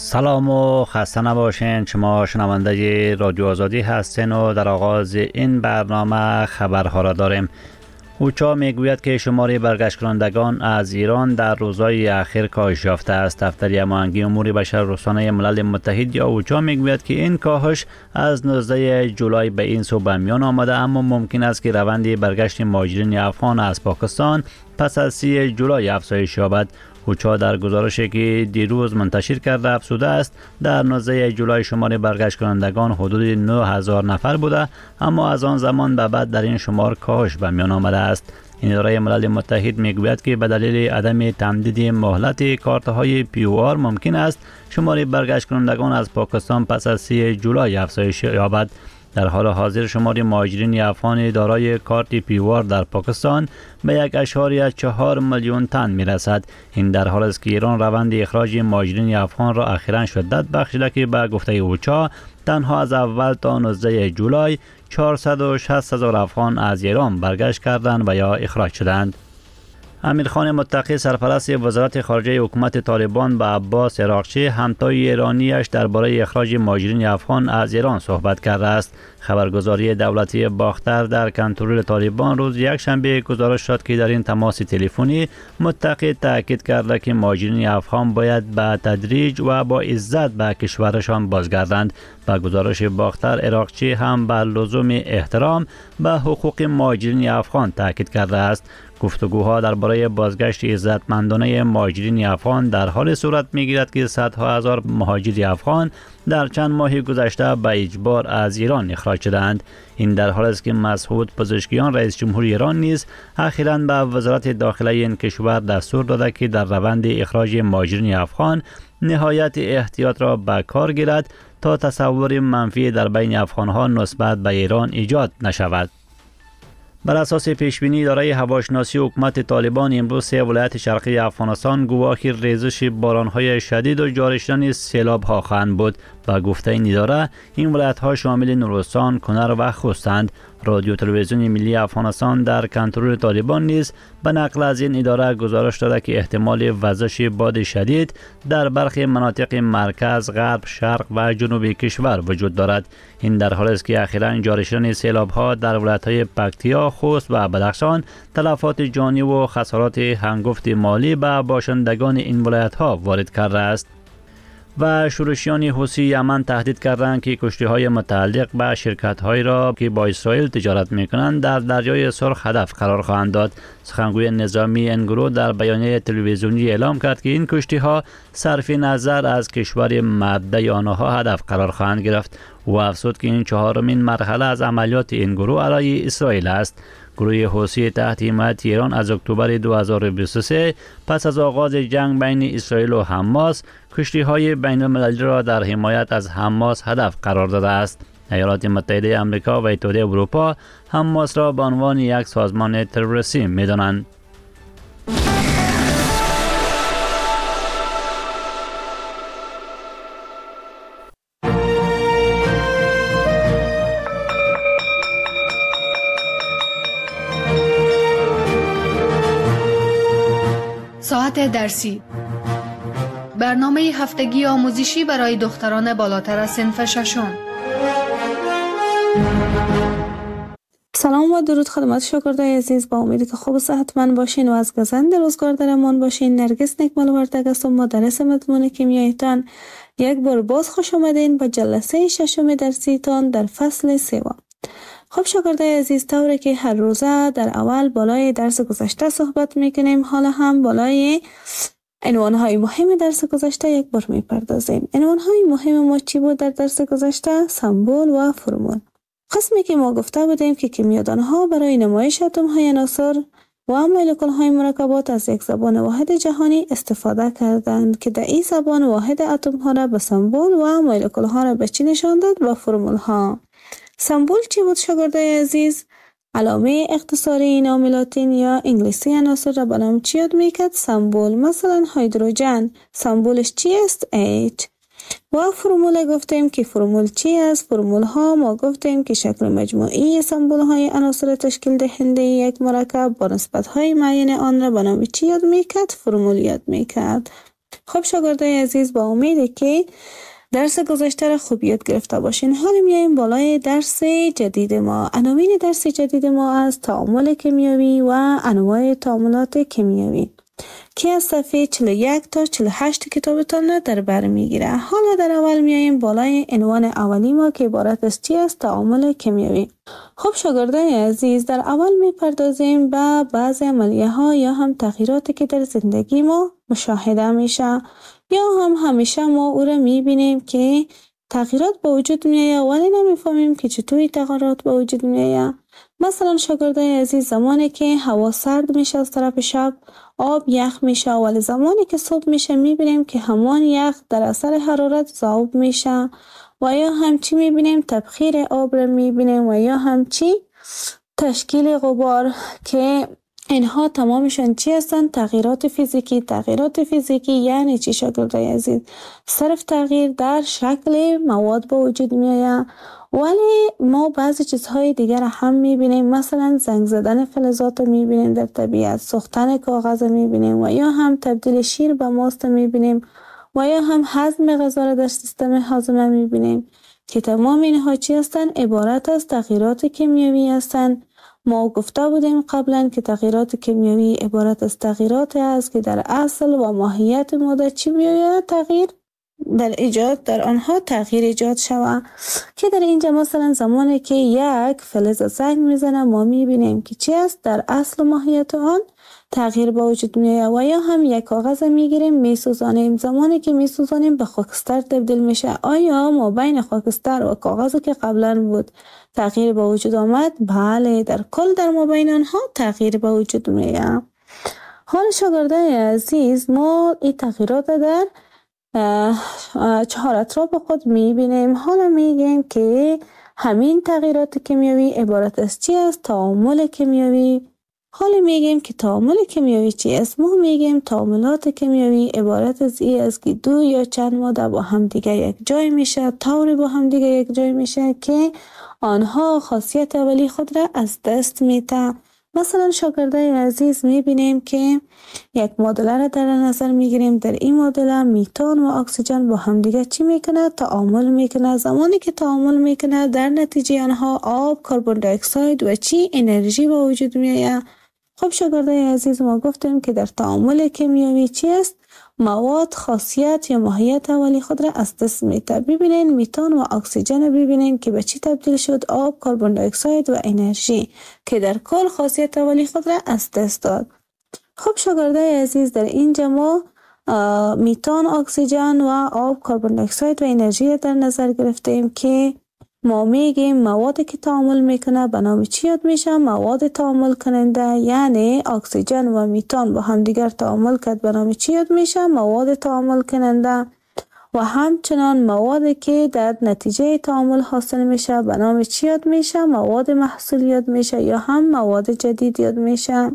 سلام و خسته نباشین. شما شنونده رادیو آزادی هستین و در آغاز این برنامه خبرها را داریم. اوچا میگوید که شمار برگشت کنندگان از ایران در روزهای اخیر کاهش یافته است. دفتر هماهنگی امور بشر رسانه ملل متحد یا اوچا میگوید که این کاهش از 19 جولای به این سو به میان آمده، اما ممکن است که روند برگشت مهاجرین افغان از پاکستان پس از 30 جولای افزایش یابد. اوچا در گزارشی که دیروز منتشر کرده افزوده است در 19 جولای شمار برگشت کنندگان حدود 9000 نفر بوده، اما از آن زمان به بعد در این شمار کاهش به میان آمده است. این اداره ملل متحد میگوید که به دلیل عدم تمدید مهلت کارت‌های POR ممکن است شمار برگشت کنندگان از پاکستان پس از 30 جولای افزایش یابد. در حال حاضر شمار مهاجرین افغان دارای کارت POR در پاکستان به 1.4 میلیون تن میرسد. این در حالی است که ایران روند اخراج مهاجرین افغان را اخیراً شدت بخشیده که به گفته اوچا تنها از اول تا 19 جولای 460,000 افغان از ایران برگشت کردند و یا اخراج شدند. امیرخان متقی سرپرست وزارت خارجه حکومت طالبان با عباس عراقچی همتای ایرانیش درباره اخراج مهاجرین افغان از ایران صحبت کرده است. خبرگزاری دولتی باختر در کنترل طالبان روز یکشنبه گزارش داد که در این تماس تلفنی متقی تاکید کرده که مهاجرین افغان باید به تدریج و با عزت به کشورشان بازگردند. با گزارش باختر عراقچی هم بر لزوم احترام به حقوق مهاجرین افغان تاکید کرده است. گفتگوها درباره بازگشت عزتمندانه مهاجرین افغان در حال صورت می‌گیرد که صدها هزار مهاجر افغان در چند ماه گذشته به اجبار از ایران اخراج شدند. این در حالی است که مسعود پزشکیان رئیس جمهور ایران نیز اخیراً به وزارت داخله این کشور دستور داده که در روند اخراج مهاجرین افغان نهایت احتیاط را به کار گیرد تا تصور منفی در بین افغان‌ها نسبت به ایران ایجاد نشود. بر اساس پیشبینی اداره هواشناسی حکومت طالبان امروز 3 ولایت شرقی افغانستان گواه ریزش باران‌های شدید و جاری شدن سیلاب‌ها خواهند بود. با گفته این اداره این ولایت‌ها شامل نورستان، کنر و خوستند. رادیو تلویزیون ملی افغانستان در کنترل طالبان نیز به نقل از این اداره گزارش داده که احتمال وزش باد شدید در برخی مناطق مرکز، غرب، شرق و جنوب کشور وجود دارد. این در حالی است که اخیراً جاری شدن سیلاب‌ها در ولایت‌های پکتیا، خوست و بدخشان تلفات جانی و خسارات هنگفت مالی به باشندگان این ولایت‌ها وارد کرده است. و شورشیان حوثی یمن تهدید کردند که کشتی‌های متعلق به شرکت‌هایی را که با اسرائیل تجارت می‌کنند در دریای سرخ هدف قرار خواهند داد. سخنگوی نظامی این گروه در بیانیه تلویزیونی اعلام کرد که این کشتی‌ها صرف نظر از کشور مبدأ آنها هدف قرار خواهند گرفت. او افزود که این 4مین مرحله از عملیات این گروه علیه اسرائیل است. گروه حوثی تحت حمایت ایران از اکتبر 2023 پس از آغاز جنگ بین اسرائیل و حماس کشتی‌های بین‌المللی را در حمایت از حماس هدف قرار داده است. ایالات متحده آمریکا و اتحادیه اروپا حماس را به عنوان یک سازمان تروریستی می‌دانند. ساعت درسی، برنامه هفتگی آموزشی برای دختران بالاتر از صنف ششم. سلام و درود خدمت شاگردای عزیز، با امید که خوب و صحتمند باشین و از گزند روزگار در امان باشین. نرگس نکمل ورتگ هستم، مدرس مضمون کیمیایتان. یک بار باز خوش آمدین به جلسه ششم درسیتان در فصل 3. خب شاگردای عزیز، طوری که هر روزه در اول بالای درس گذشته صحبت میکنیم، حالا هم بالای عنوانهای مهم درس گذشته یک بار میپردازیم. عنوانهای مهم ما چی بود در درس گذشته؟ سمبل و فرمول. قسمی که ما گفته بودیم که کیمیادانها برای نمایش اتم‌های عناصر و مولکول‌های مرکبات از یک زبان واحد جهانی استفاده کردند که در این زبان واحد اتم‌ها را به سمبل و مولکول‌ها را به چی نشان داد؟ به فرمول‌ها. سمبل چی بود شاگردای عزیز؟ علامه اختصاری نام لاتین یا انگلیسی عناصر را به نام چی یاد میکرد؟ سمبل. مثلا هیدروژن سمبولش چی است؟ H. و فرمول گفتیم که فرمول چی است؟ فرمول ها ما گفتیم که شکل مجموعی سمبول های عناصر تشکیل دهنده یک مرکب با نسبت های معین آن را به نام چی یاد میکرد؟ فرمول یاد میکرد. خب شاگردای عزیز، با امیده که درس گذشته را خوب یاد گرفته باشین. حالا میایم بالای درس جدید ما. عناوین درس جدید ما از تعامل کیمیایی و انواع تعاملات کیمیایی که از صفحه 41 تا 48 کتابتان در بر میگیره. حالا در اول میایم بالای عنوان اولی ما که عبارت از چی است؟ تعامل کیمیایی. خب شاگردان عزیز، در اول میپردازیم به بعضی عملیه ها یا هم تغییراتی که در زندگی ما مشاهده میشه یا هم همیشه ما او را میبینیم که تغییرات به وجود میایه ولی نمیفهمیم که چطوری تغییرات به وجود میایه. مثلا شاگردای عزیز، زمانی که هوا سرد میشه از طرف شب آب یخ میشه، ولی زمانی که صبح میشه میبینیم که همان یخ در اثر حرارت ذوب میشه و یا همچی میبینیم تبخیر آب را میبینیم و یا همچی تشکیل غبار که اینها تمامشان چی هستند؟ تغییرات فیزیکی. تغییرات فیزیکی یعنی چی شاگردای عزیز؟ صرف تغییر در شکل مواد به وجود میآید، ولی ما بعضی چیزهای دیگر هم میبینیم. مثلا زنگ زدن فلزات میبینیم در طبیعت، سوختن کاغذ میبینیم و یا هم تبدیل شیر به ماست میبینیم و یا هم هضم غذا را در سیستم هاضمه میبینیم که تمام اینها چی هستند؟ عبارت از تغییرات کیمیایی هستند. ما گفته بودیم قبلا که تغییرات کیمیایی عبارت از تغییرات است که در اصل و ماهیت ماده چی بیاید؟ تغییر در آنها تغییر ایجاد شود. که در اینجا مثلا زمانی که یک فلز زنگ میزنه ما میبینیم که چی است؟ در اصل و ماهیت آن تغییر به وجود میآید. و یا هم یک کاغذ میگیریم میسوزانیم، زمانی که میسوزانیم به خاکستر تبدیل میشه. آیا ما بین خاکستر و کاغذی که قبلا بود تغییر به وجود آمد؟ بله، در کل در ما بین آنها تغییر به وجود میآید. حال شاگردان عزیز، ما این تغییرات در 4 اطراف خود میبینیم. حالا میگیم که همین تغییرات کیمیایی عبارت از چی است؟ تعامل کیمیایی. حالا میگیم که تعامل کیمیایی چی است؟ ما میگیم تعاملات کیمیایی عبارت از این است که دو یا چند ماده با هم دیگه یک جای میشه، طوری با هم دیگه یک جای میشه که آنها خاصیت اولی خود را از دست میده. مثلا شاگردای عزیز میبینیم که یک معادله را در نظر میگیریم. در این معادله میتان و اکسیژن با هم دیگه چی میکنه؟ تعامل میکنه. زمانی که تعامل میکنه در نتیجه آنها آب، کربن دی اکساید و چی؟ انرژی به وجود میآید. خب شاگردای عزیز، ما گفتیم که در تعامل کیمیایی چی است؟ مواد خاصیت یا ماهیت اولی خود را از دست میده. ببینین میتان و اکسیژن ببینین که به چی تبدیل شد؟ آب، کربن دی اکساید و انرژی که در کل خاصیت اولی خود را از دست داد. خب شاگردای عزیز، در اینجا ما میتان، اکسیژن و آب، کربن دی اکساید و انرژی در نظر گرفتیم که ما میگیم موادی که تعامل میکنه به نام چی یاد میشه؟ مواد تعامل کننده. یعنی اکسیژن و میتان با هم دیگر تعامل کرد به نام چی یاد میشه؟ مواد تعامل کننده. و همچنان موادی که در نتیجه تعامل حاصل میشه به نام چی یاد میشه؟ مواد محصول یاد میشه یا هم مواد جدید یاد میشه.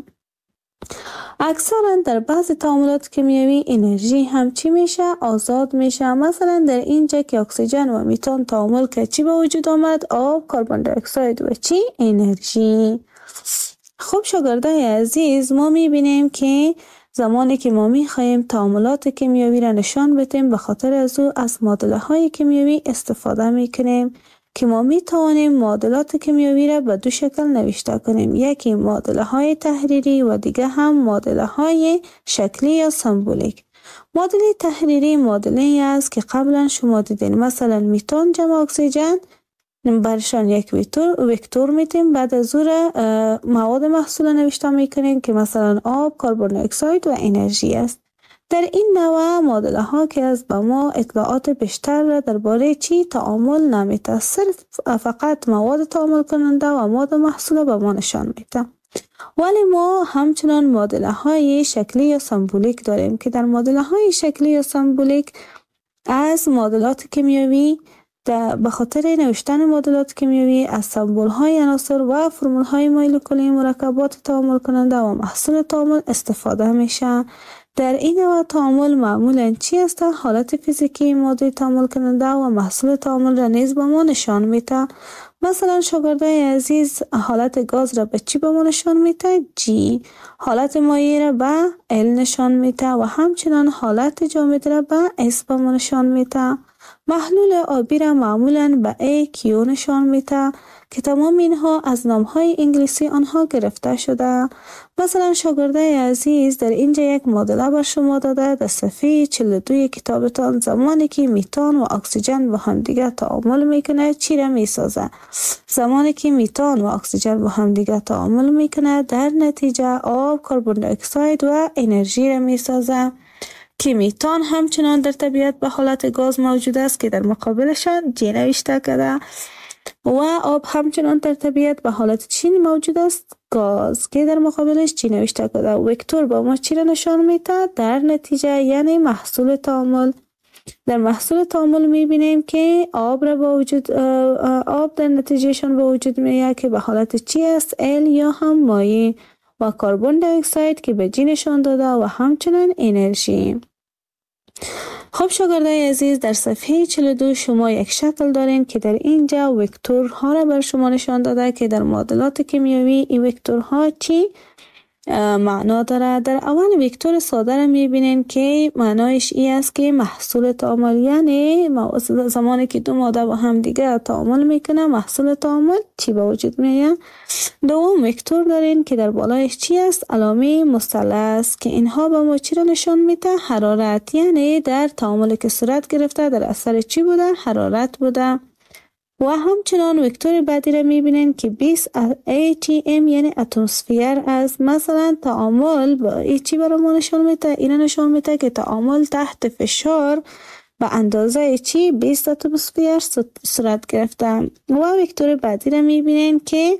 اکثرا در بعض تعاملات کیمیایی انرژی هم چی میشه؟ آزاد میشه. مثلا در اینجا که اکسیژن و میتان تعامل که چی به وجود آمد؟ آب، کربن دی اکساید و چی؟ انرژی. خب شاگردای عزیز، ما میبینیم که زمانی که ما میخوایم تعاملات کیمیایی را نشان بدیم به خاطر از او از معادله های کیمیایی استفاده میکنیم که ما میتوانیم معادلات کیمیایی را به دو شکل نوشته کنیم. یکی معادله های تحریری و دیگه هم معادله های شکلی یا سمبولیک. معادله تحریری معادله است که قبلا شما دیدین. مثلا میتان جمع اکسیژن برشان یک وکتور میتیم، بعد از او مواد محصول نوشته میکنیم که مثلا آب، کربن دی اکساید و انرژی است. در این نوع معادله ها که از به ما اطلاعات بیشتر را درباره چی؟ تعامل نمیده، صرف فقط مواد تعامل کننده و مواد محصول به ما نشان میده. ولی ما همچنان معادله های شکلی یا سمبولیک داریم که در معادله های شکلی یا سمبولیک از معادلات کیمیایی به خاطر نوشتن معادلات کیمیایی از سمبول های عناصر و فرمول های مولکولی مرکبات تعامل کننده و محصول تعامل استفاده میشه در این نوع تعامل معمولاً چی است؟ حالت فیزیکی ماده تعامل کننده و محصول تعامل را نیز به ما نشان میده. مثلا شاگردای عزیز حالت گاز را به چی به ما نشان میده؟ G. حالت مایع را به L نشان میده و همچنان حالت جامد را به S به ما نشان میده. محلول آبی را معمولاً به A, Q نشان میده که تمام اینها از نامهای انگلیسی آنها گرفته شده. مثلا شاگردای عزیز در اینجا یک معادله بر شما داده در صفحه 42 کتابتان زمانی که میتان و اکسیژن با هم دیگر تعامل میکنه چی را میسازه؟ زمانی که میتان و اکسیژن با هم دیگر تعامل میکنه در نتیجه آب، کربن دی اکساید و انرژی را میسازه که میتان همچنان در طبیعت به حالت گاز موجود است که در مقابلشان G نوشته کرده و آب همچنان در طبیعت به حالت چی موجود است؟ گاز که در مقابلش چی نوشته کرده. وکتور با ما چی را نشان میده؟ در نتیجه یعنی محصول تعامل. در محصول تعامل میبینیم که آب در نتیجهشان به وجود میاد که به حالت چی است؟ L یا هم مایع و کربن دی اکساید که به G نشان داده و همچنان انرژی. خب شاگردای عزیز در صفحه 42 شما یک شکل دارین که در اینجا وکتورها را بر شما نشان داده که در معادلات کیمیایی این وکتورها چی معنا داره. در اول وکتور ساده را میبینین که معنایش ای است که محصول تعامل، یعنی زمانی که دو ماده با هم دیگه تعامل میکنه محصول تعامل چی به وجود میاد. دوم وکتور دارین که در بالایش چی است؟ علامه مثلث که اینها به ما چی را نشان میده؟ حرارت، یعنی در تعاملی که صورت گرفته در اثر چی بوده؟ حرارت بوده. و همچنان وکتور بعدی را میبینین که 20 atm یعنی اتمسفر از مثلا تعامل با ای چی برای ما نشان میده؟ این نشان میده که تعامل تحت فشار به اندازه چی 20 اتمسفر صورت گرفته. و وکتور بعدی را میبینین که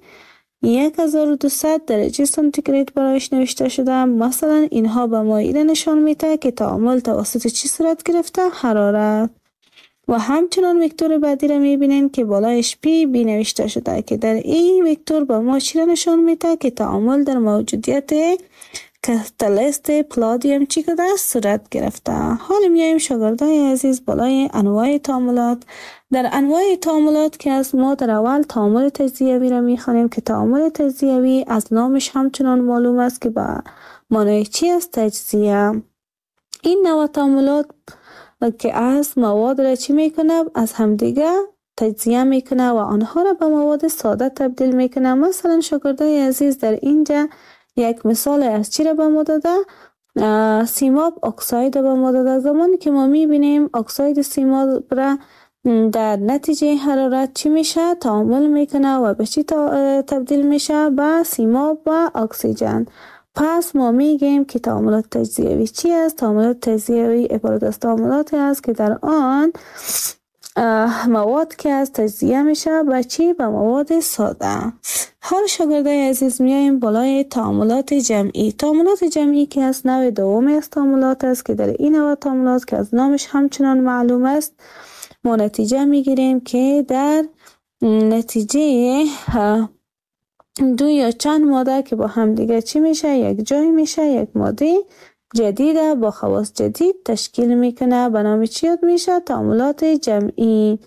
1200 درجه سانتیگراد برایش نوشته شده. مثلا اینها به ما این نشان میده که تعامل توسط چی صورت گرفته؟ حرارت. و همچنان وکتور بعدی را میبینین که بالایش پی بی نوشته شده که در این وکتور با ما چی را نشان میده که تعامل در موجودیت کاتالیست پلادیم چی کده صورت گرفته. حالا میایم شاگردای عزیز بالای انواع تعاملات. در انواع تعاملات که از ما در اول تعامل تجزیوی را میخوانیم که تعامل تجزیوی از نامش همچنان معلوم است که با معنای چی است؟ تجزیه. این نوع تعاملات که از مواد را چی میکنه؟ از همدیگه تجزیه میکنه و آنها را به مواد ساده تبدیل میکنه. مثلا شاگردای عزیز در اینجا یک مثال از چی را به ما داده؟ سیماب اکساید به ما داده. زمانی که ما میبینیم اکساید سیماب را در نتیجه حرارت چی میشه؟ تعامل میکنه و به چی تبدیل میشه؟ به سیماب و اکسیژن. پس ما میگیم که تعاملات تجزیوی چی است؟ تعاملات تجزیوی عبارت از تعاملاتی است که در آن مواد که از تجزیه میشه به چی؟ به مواد ساده. حال شاگردای عزیز میایم بالای تعاملات جمعی. تعاملات جمعی که از نوع دوم از تعاملات است که در این نوع تعاملات که از نامش همچنان معلوم است ما نتیجه میگیریم که در نتیجه دو یا چند ماده که با هم دیگه چی میشه؟ یک جای میشه، یک ماده جدیده با خواص جدید تشکیل میکنه. به نام چی یاد میشه؟ تعاملات جمعی.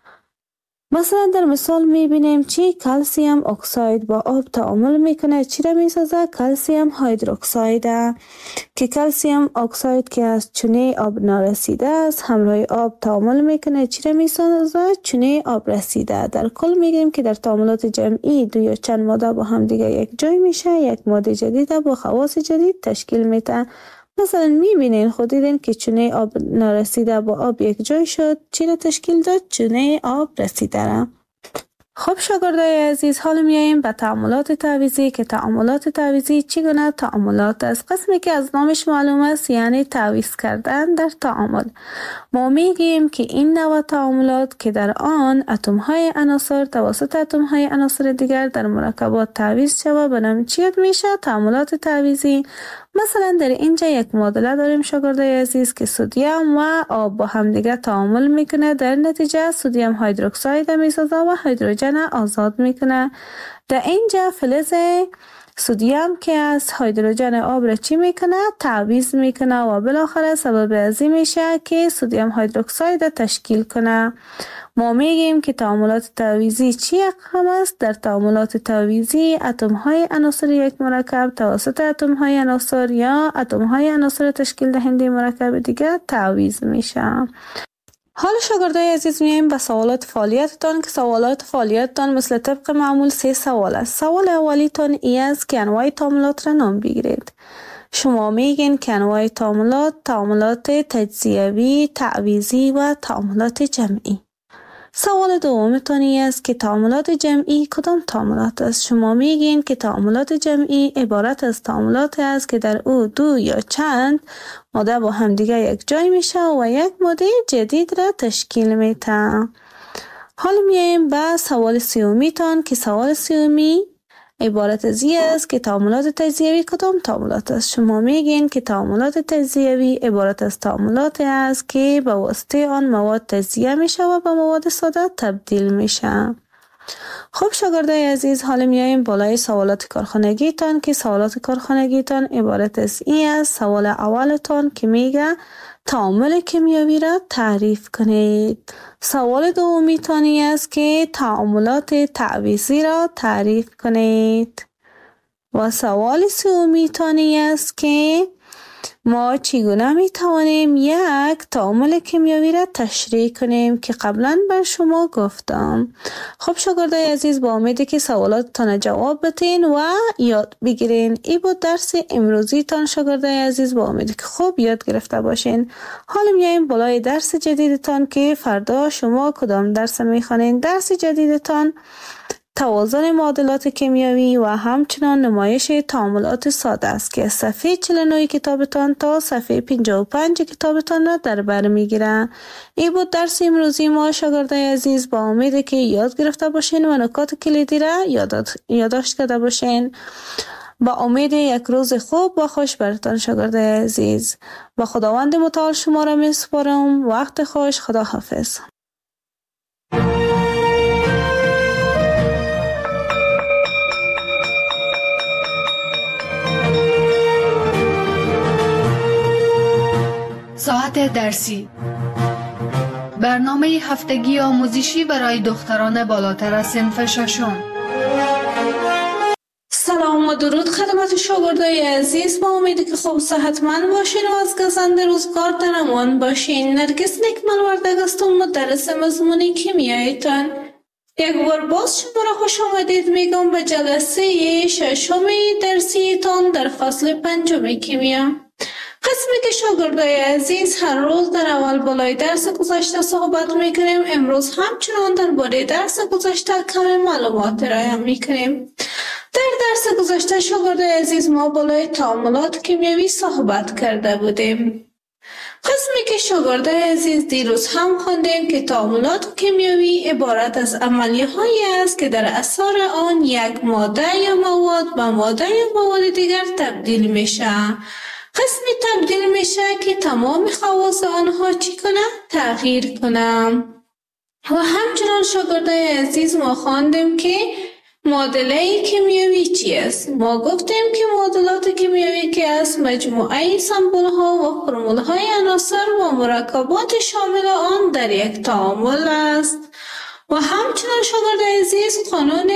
مثلا در مثال میبینیم چی؟ کلسیم اکساید با آب تعامل میکنه چی را میسازه؟ کلسیم هیدروکساید که کلسیم اکساید که از چونه آب نارسیده است همراه آب تعامل میکنه چی را میسازه؟ چونه آب رسیده. در کل میگیم که در تعاملات جمعی دو یا چند ماده با هم دیگه یک جای میشه، یک ماده جدیده با خواص جدید تشکیل میده. مثلا میبینین خود دیدین که چونه آب نارسیده با آب یک جای شد چی را تشکیل داد؟ چونه آب رسیده را. خب شاگردای عزیز حالا میاییم به تعاملات تعویضی که تعاملات تعویضی چی گونه تعاملات است؟ قسمی که از نامش معلوم است یعنی تعویض کردن در تعامل. ما میگیم که این نوع تعاملات که در آن اتم های عناصر توسط اتم های عناصر دیگر در مرکبات تعویض شود به نام چی میشه؟ تعاملات تعویضی. مثلا در اینجا یک معادله داریم شاگردای عزیز که سدیم و آب با هم دیگه تعامل میکنه، در نتیجه سدیم هیدروکساید میسازه و هیدروژن آزاد میکنه. در اینجا فلز سدیم که از هیدروژن آب را چی میکنه؟ تعویض میکنه و بالاخره سبب ازی میشه که سدیم هیدروکساید تشکیل کنه. ما میگیم که تعاملات تعویضی چی اقسام است؟ در تعاملات تعویضی اتم های عناصر یک مرکب توسط اتم های عناصر یا اتم های عناصر تشکیل دهنده مرکب دیگر تعویض میشه. حال شاگردای عزیز میایم به سوالات فعالیتتان که سوالات فعالیتتان مثل طبق معمول 3 سوال است. سوال اولیتان ای است که انواع تعاملات را نام بگیرید. شما میگین که انواع تعاملات تجزیوی، تعویضی و تعاملات جمعی. سوال دومتان ای است که تعاملات جمعی کدام تعاملات است؟ شما میگین که تعاملات جمعی عبارت از تعاملات است که در او 2 یا چند ماده با همدیگه یک جای میشه و یک ماده جدید را تشکیل میده. حالا میایم به سوال سومیتان که سوال سومی عبارت از این است که تعاملات تجزیوی کدام تعاملات است؟ شما میگین که تعاملات تجزیوی عبارت از تعاملات است که به واسطه آن مواد تجزیه میشه و به مواد ساده تبدیل میشه. خب شاگردای عزیز، حالا میایم بالای سوالات کارخانگیتان که سوالات کارخانگیتان عبارت از این است. سوال اولتان که میگه تعامل کیمیایی را تعریف کنید. سوال دومیتان است که تعاملات تعویضی را تعریف کنید. و سوال سومیتان است که ما چگونه می توانیم یک تعامل کیمیایی را تشریح کنیم که قبلا بر شما گفتم. خب شاگردای عزیز، با امیدی که سوالاتتان جواب بتین و یاد بگیرین. ای بود درس امروزی تان شاگردای عزیز، با امیدی که خوب یاد گرفته باشین. حالا میایم بالای درس جدیدتان که فردا شما کدام درس میخوانین. درس جدیدتان توازن معادلات کیمیایی و همچنان نمایش تعاملات ساده است که صفحه 49 کتابتان تا صفحه 55 کتابتان را در بر میگیره. این بود درس امروزی ما شاگردای عزیز، با امید که یاد گرفته باشین و نکات کلیدی را یادداشت کرده باشین. با امید یک روز خوب و خوش براتان شاگردای عزیز. با خداوند متعال شما را میسپارم. وقت خوش. خدا حافظ. ساعت درسی، برنامه هفتگی آموزشی برای دختران بالاتر از صنف ششم. سلام و درود خدمت شاگردای عزیز، با امیدی که خوب صحتمند باشین و از گزند روزگار در امان باشین. نرگس نکمل وردگ هستم، مدرس مضمون کیمیایتان. یک بار باز شما را خوش آمدید میگم به جلسه ششم درسیتان در فصل 5 کیمیا. قسمی که شاگردای عزیز هر روز در اول بالای درس گذشته صحبت میکنیم، امروز همچنان درباره درس گذشته کمی معلومات ارائه میکنیم. در درس گذشته شاگردای عزیز ما بالای تعاملات کیمیایی صحبت کرده بودیم. قسمی که شاگردای عزیز دیروز هم خوندیم که تعاملات کیمیایی عبارت از عملیه هایی است که در اثر آن یک ماده یا مواد به ماده یا مواد دیگر تبدیل میشه. قسمی تبدیل میشه که تمام خواص آنها چی کنه؟ تغییر کنه. و همچنان شاگردای عزیز ما خواندیم که معادله کیمیایی چی است؟ ما گفتیم که معادلات کیمیایی که است مجموعه سمبل ها و فرمول های عناصر و مرکبات شامل آن در یک تعامل است. و همچنان شاگردای عزیز قانون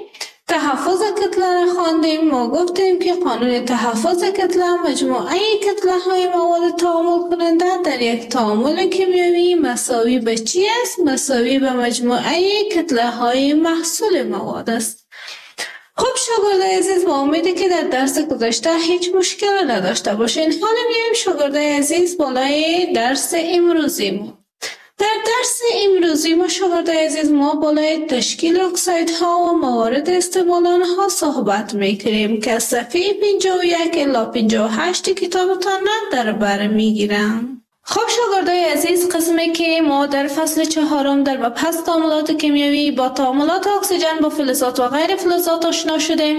تحفظ کتله را خواندیم. ما گفتیم که قانون تحفظ کتله مجموعه کتله های مواد تعامل کننده در یک تعامل کیمیایی مساوی به چی است؟ مساوی به مجموعه کتله های محصول مواد است. خب شاگردای عزیز، با امیدی که در درس گذشته هیچ مشکل نداشته باشین. حالا میایم شاگردای عزیز بالای درس امروزی ما. در درس امروزی ما شاگردای عزیز ما بالای تشکیل اکسایدها و موارد استعمال آنها صحبت میکنیم که از صفحه 51 الی 58 کتابتان را در بر میگیرم. خب شاگردای عزیز، قسمی که ما در فصل 4 در مبحث تعاملات کیمیایی با تعاملات اکسیژن با فلزات و غیر فلزات آشنا شدیم.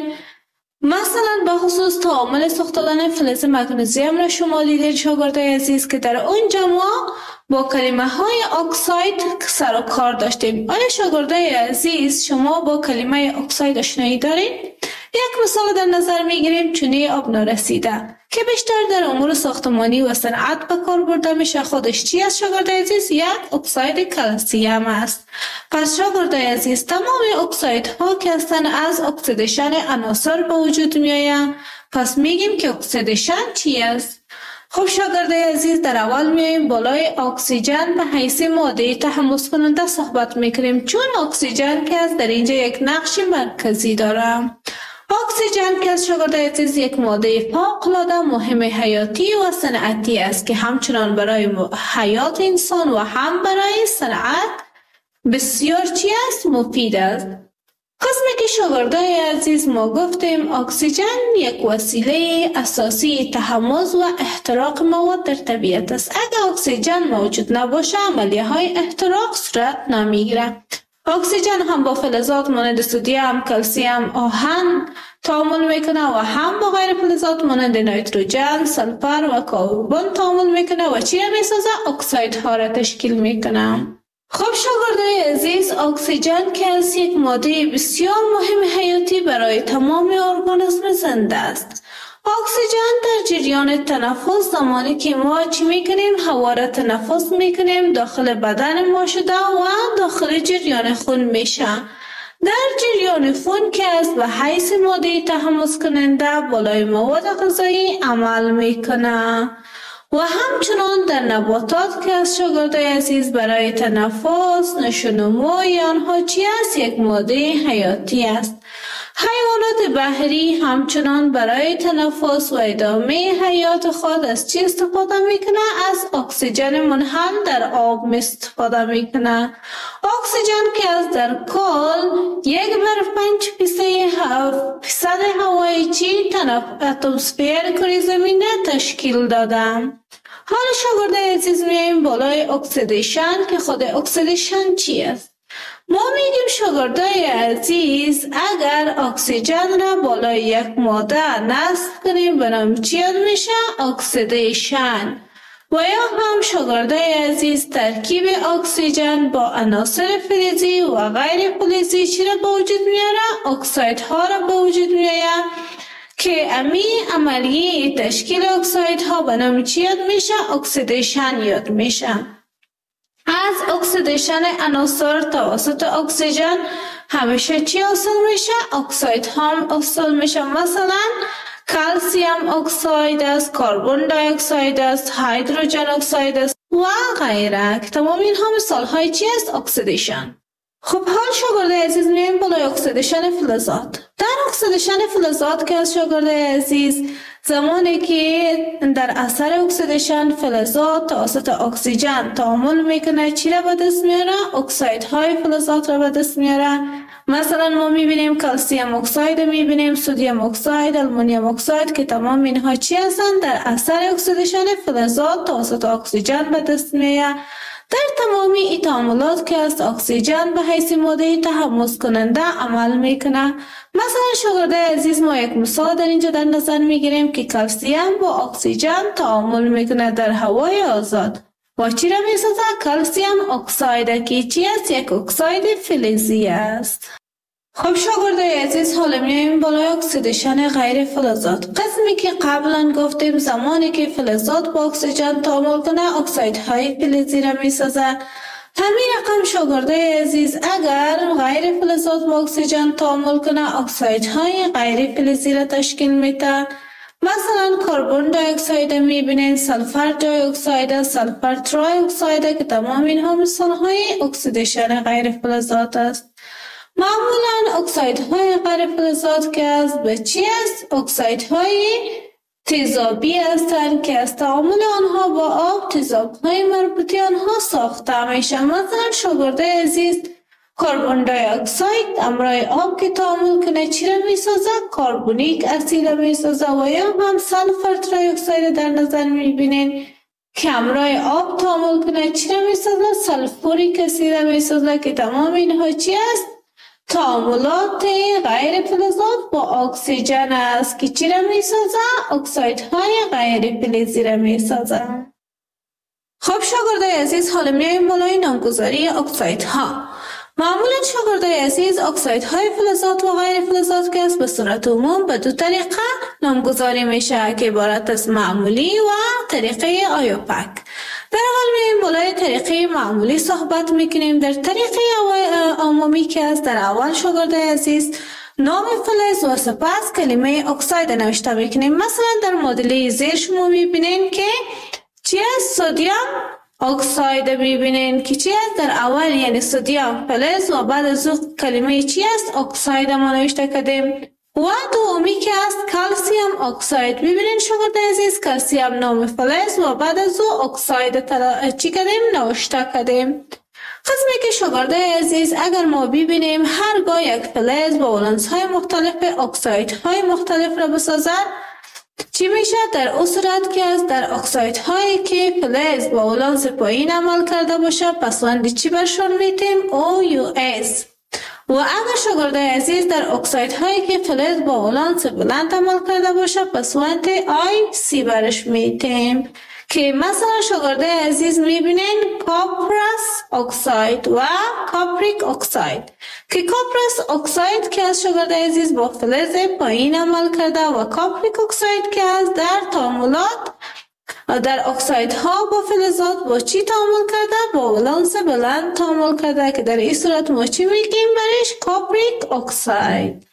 مثلا به خصوص تعامل سوختن فلز مگنیزیم را شما دیدید شاگردای عزیز که در اونجا ما با کلمه های اکساید سر و کار داشتیم. آیا شاگردای عزیز شما با کلمه اکساید آشنایی دارید؟ یک مثال در نظر میگیریم چونه آب نارسیده که بیشتر در امور ساختمانی و صنعت به کار برده میشه. خودش چی است شاگرد عزیز؟ یک اکساید کلسیم است. پس شاگرد عزیز تمام اکسایدها که هستند از اکسیدیشن عناصر به وجود میآیند. پس میگیم که اکسیدیشن چی است؟ خب شاگرد عزیز در اول میایم بالای اکسیژن به حیث ماده تحمض کننده صحبت میکنیم، چون اکسیژن که از در اینجا یک نقش مرکزی داره. اکسیژن که از شاگرد عزیز یک ماده فوق‌العاده مهم حیاتی و صنعتی است که همچنان برای حیات انسان و هم برای صنعت بسیار چی است؟ مفید است. قسمی که شاگردای عزیز ما گفتیم اکسیژن یک وسیله اساسی تحمض و احتراق مواد در طبیعت است. اگر اکسیژن موجود نباشه عملیه های احتراق صورت نمیگیره. اکسیژن هم با فلزات مانند سدیم، کلسیم، آهن تعامل میکنه و هم با غیر فلزات مانند نیتروژن، سلفر و کربن تعامل میکنه و چی را میسازه؟ اکسایدها را تشکیل میکنه. خب شاگردای عزیز اکسیژن که از یک ماده بسیار مهم حیاتی برای تمام ارگانیسم زنده است. اکسیژن در جریان تنفس زمانی که ما چی میکنیم؟ هوا را تنفس میکنیم داخل بدن ما شده و داخل جریان خون میشه. در جریان خون که از به حیث ماده تحمض کننده بالای مواد غذایی عمل میکنه و همچنان در نباتات که از شاگردای عزیز برای تنفس نشونموی آنها چی است؟ یک ماده حیاتی است. حیوانات بحری همچنان برای تنفس و ادامه حیات خود از چی استفاده میکنه؟ از اکسیژن منحل در آب استفاده میکنه. اکسیژن که از در کل 1/5% هوای چی اتمسفر کره زمین تشکیل داده. حالا شاگردای عزیز میایم بالای اکسیدیشن که خود اکسیدیشن چی است؟ ما میگیم شاگردای عزیز اگر اکسیژن را بالای یک ماده نصب کنیم به نام چی میشه؟ اکسیدیشن. و یا هم شاگردای عزیز ترکیب اکسیژن با عناصر فلزی و غیر فلزی چی را به وجود میاره؟ اکسایدها را به وجود میاره که امی عملیه تشکیل اکسایدها به نام چی یاد میشه؟ اکسیدیشن یاد میشه. از اکسیدیشن عناصر توسط اکسیژن همیشه چی حاصل میشه؟ اکساید هم حاصل میشه. مثلا کلسیم اکساید است، کربن دی اکساید است، هیدروژن اکساید است و غیره که تمام اینها مثال های چی است؟ اکسیدیشن. خب حال شاگردای عزیز میایم بالای اکسیدیشن فلزات. در اکسیدیشن فلزات که از شاگردای عزیز زمانی که در اثر اکسیدیشن فلزات توسط اکسیژن تعامل میکنه چی را به دست میاره؟ اکسایدهای فلزات را به دست میاره. مثلا ما میبینیم کلسیم اکساید، میبینیم سدیم اکساید، آلومینیوم اکساید که تمام اینها چی هستند؟ در اثر اکسیدیشن فلزات توسط اکسیژن به دست میاره. در تمامی این تعاملات که از اکسیژن به حیث ماده تحمض کننده عمل میکنه. مثلا شاگردای عزیز ما یک مثال در اینجا در نظر میگیریم که کلسیم با اکسیژن تعامل میکنه در هوای آزاد و چی را میسازه؟ کلسیم اکساید که چی است؟ یک اکساید فلزی است. خب شاگردای عزیز حالا میایم بالای اکسیدیشن غیر فلزات. قسمی که قبلا گفتیم زمانی که فلزات با اکسیژن تعامل کنه اکسایدهای فلزی را میسازه. همین رقم شاگردای عزیز اگر غیر فلزات با اکسیژن تعامل کنه اکسایدهای غیر فلزی را تشکیل میده. مثلا کربن دی اکساید میبینین، سلفر دی اکساید، سلفر تری اکساید که تمام اینها مثالهای اکسیدیشن غیر فلزات است. معمولا اکسایدهای غیر فلزات که از به چی است؟ اکسایدهای تیزابی هستند که از تعامل آنها با آب تیزابهای مربوطه آنها ساخته میشه. مثلا شاگردای عزیز کربن دی اکساید همراه آب که تعامل کنه چی را میسازه؟ کربونیک اسید را میسازه. و یا هم سلفر تری اکساید در نظر میبینین که همراه آب تعامل کنه چی را میسازه؟ سلفوریک اسید را میسازه که تمام اینها چی است؟ تعاملات غیر فلزات با اکسیژن است که چی را میسازه؟ اکسایدهای غیر فلزی را میسازه. خب شاگردای عزیز حالا میایم بالای نامگذاری اکسایدها. معمولا شاگردای عزیز اکسایدهای فلزات و غیر فلزات که به صورت عموم به دو طریقه نامگذاری میشه که عبارت از معمولی و طریقه آیوپک. در اول میایم بالای طریقه معمولی صحبت میکنیم. در طریقه عمومی که است، در اول شاگردای عزیز نام فلز و سپس کلمه اکساید نوشته میکنیم. مثلا در معادله زیر شما میبینین که چی است؟ سدیم اکساید میبینین که چی است؟ در اول یعنی سدیم فلز و بعد از او کلمه چی است؟ اکساید ما نوشته کردیم. و دومی که است کلسیم اکساید. ببینین شاگرد عزیز کلسیم نام فلز و بعد از او اکساید چی کردیم؟ نوشته کردیم. قسمی که شاگرد عزیز اگر ما ببینیم هرگاه یک فلز با ولانس های مختلف اکساید های مختلف را بسازد چی میشه؟ در اون صورت که از در اکساید هایی که فلز با ولانس پایین عمل کرده باشه پس وند چی برشون میتیم؟ OUS. و اگر شاگرد عزیز در اکساید هایی که فلز با ولانس بلند عمل کرده باشه پس وند IC برش میتیم. که مثلا شاگرد عزیز میبینین کپرس اکساید و کاپریک اکساید که کپرس اکساید که از شاگرد عزیز با فلز پایین عمل کرده و کاپریک اکساید که از در تعاملات در اکسایدها با فلزات با چی تعامل کرده؟ با ولانس بلند تعامل کرده که در این صورت ما چی میگیم برش؟ کاپریک اکساید.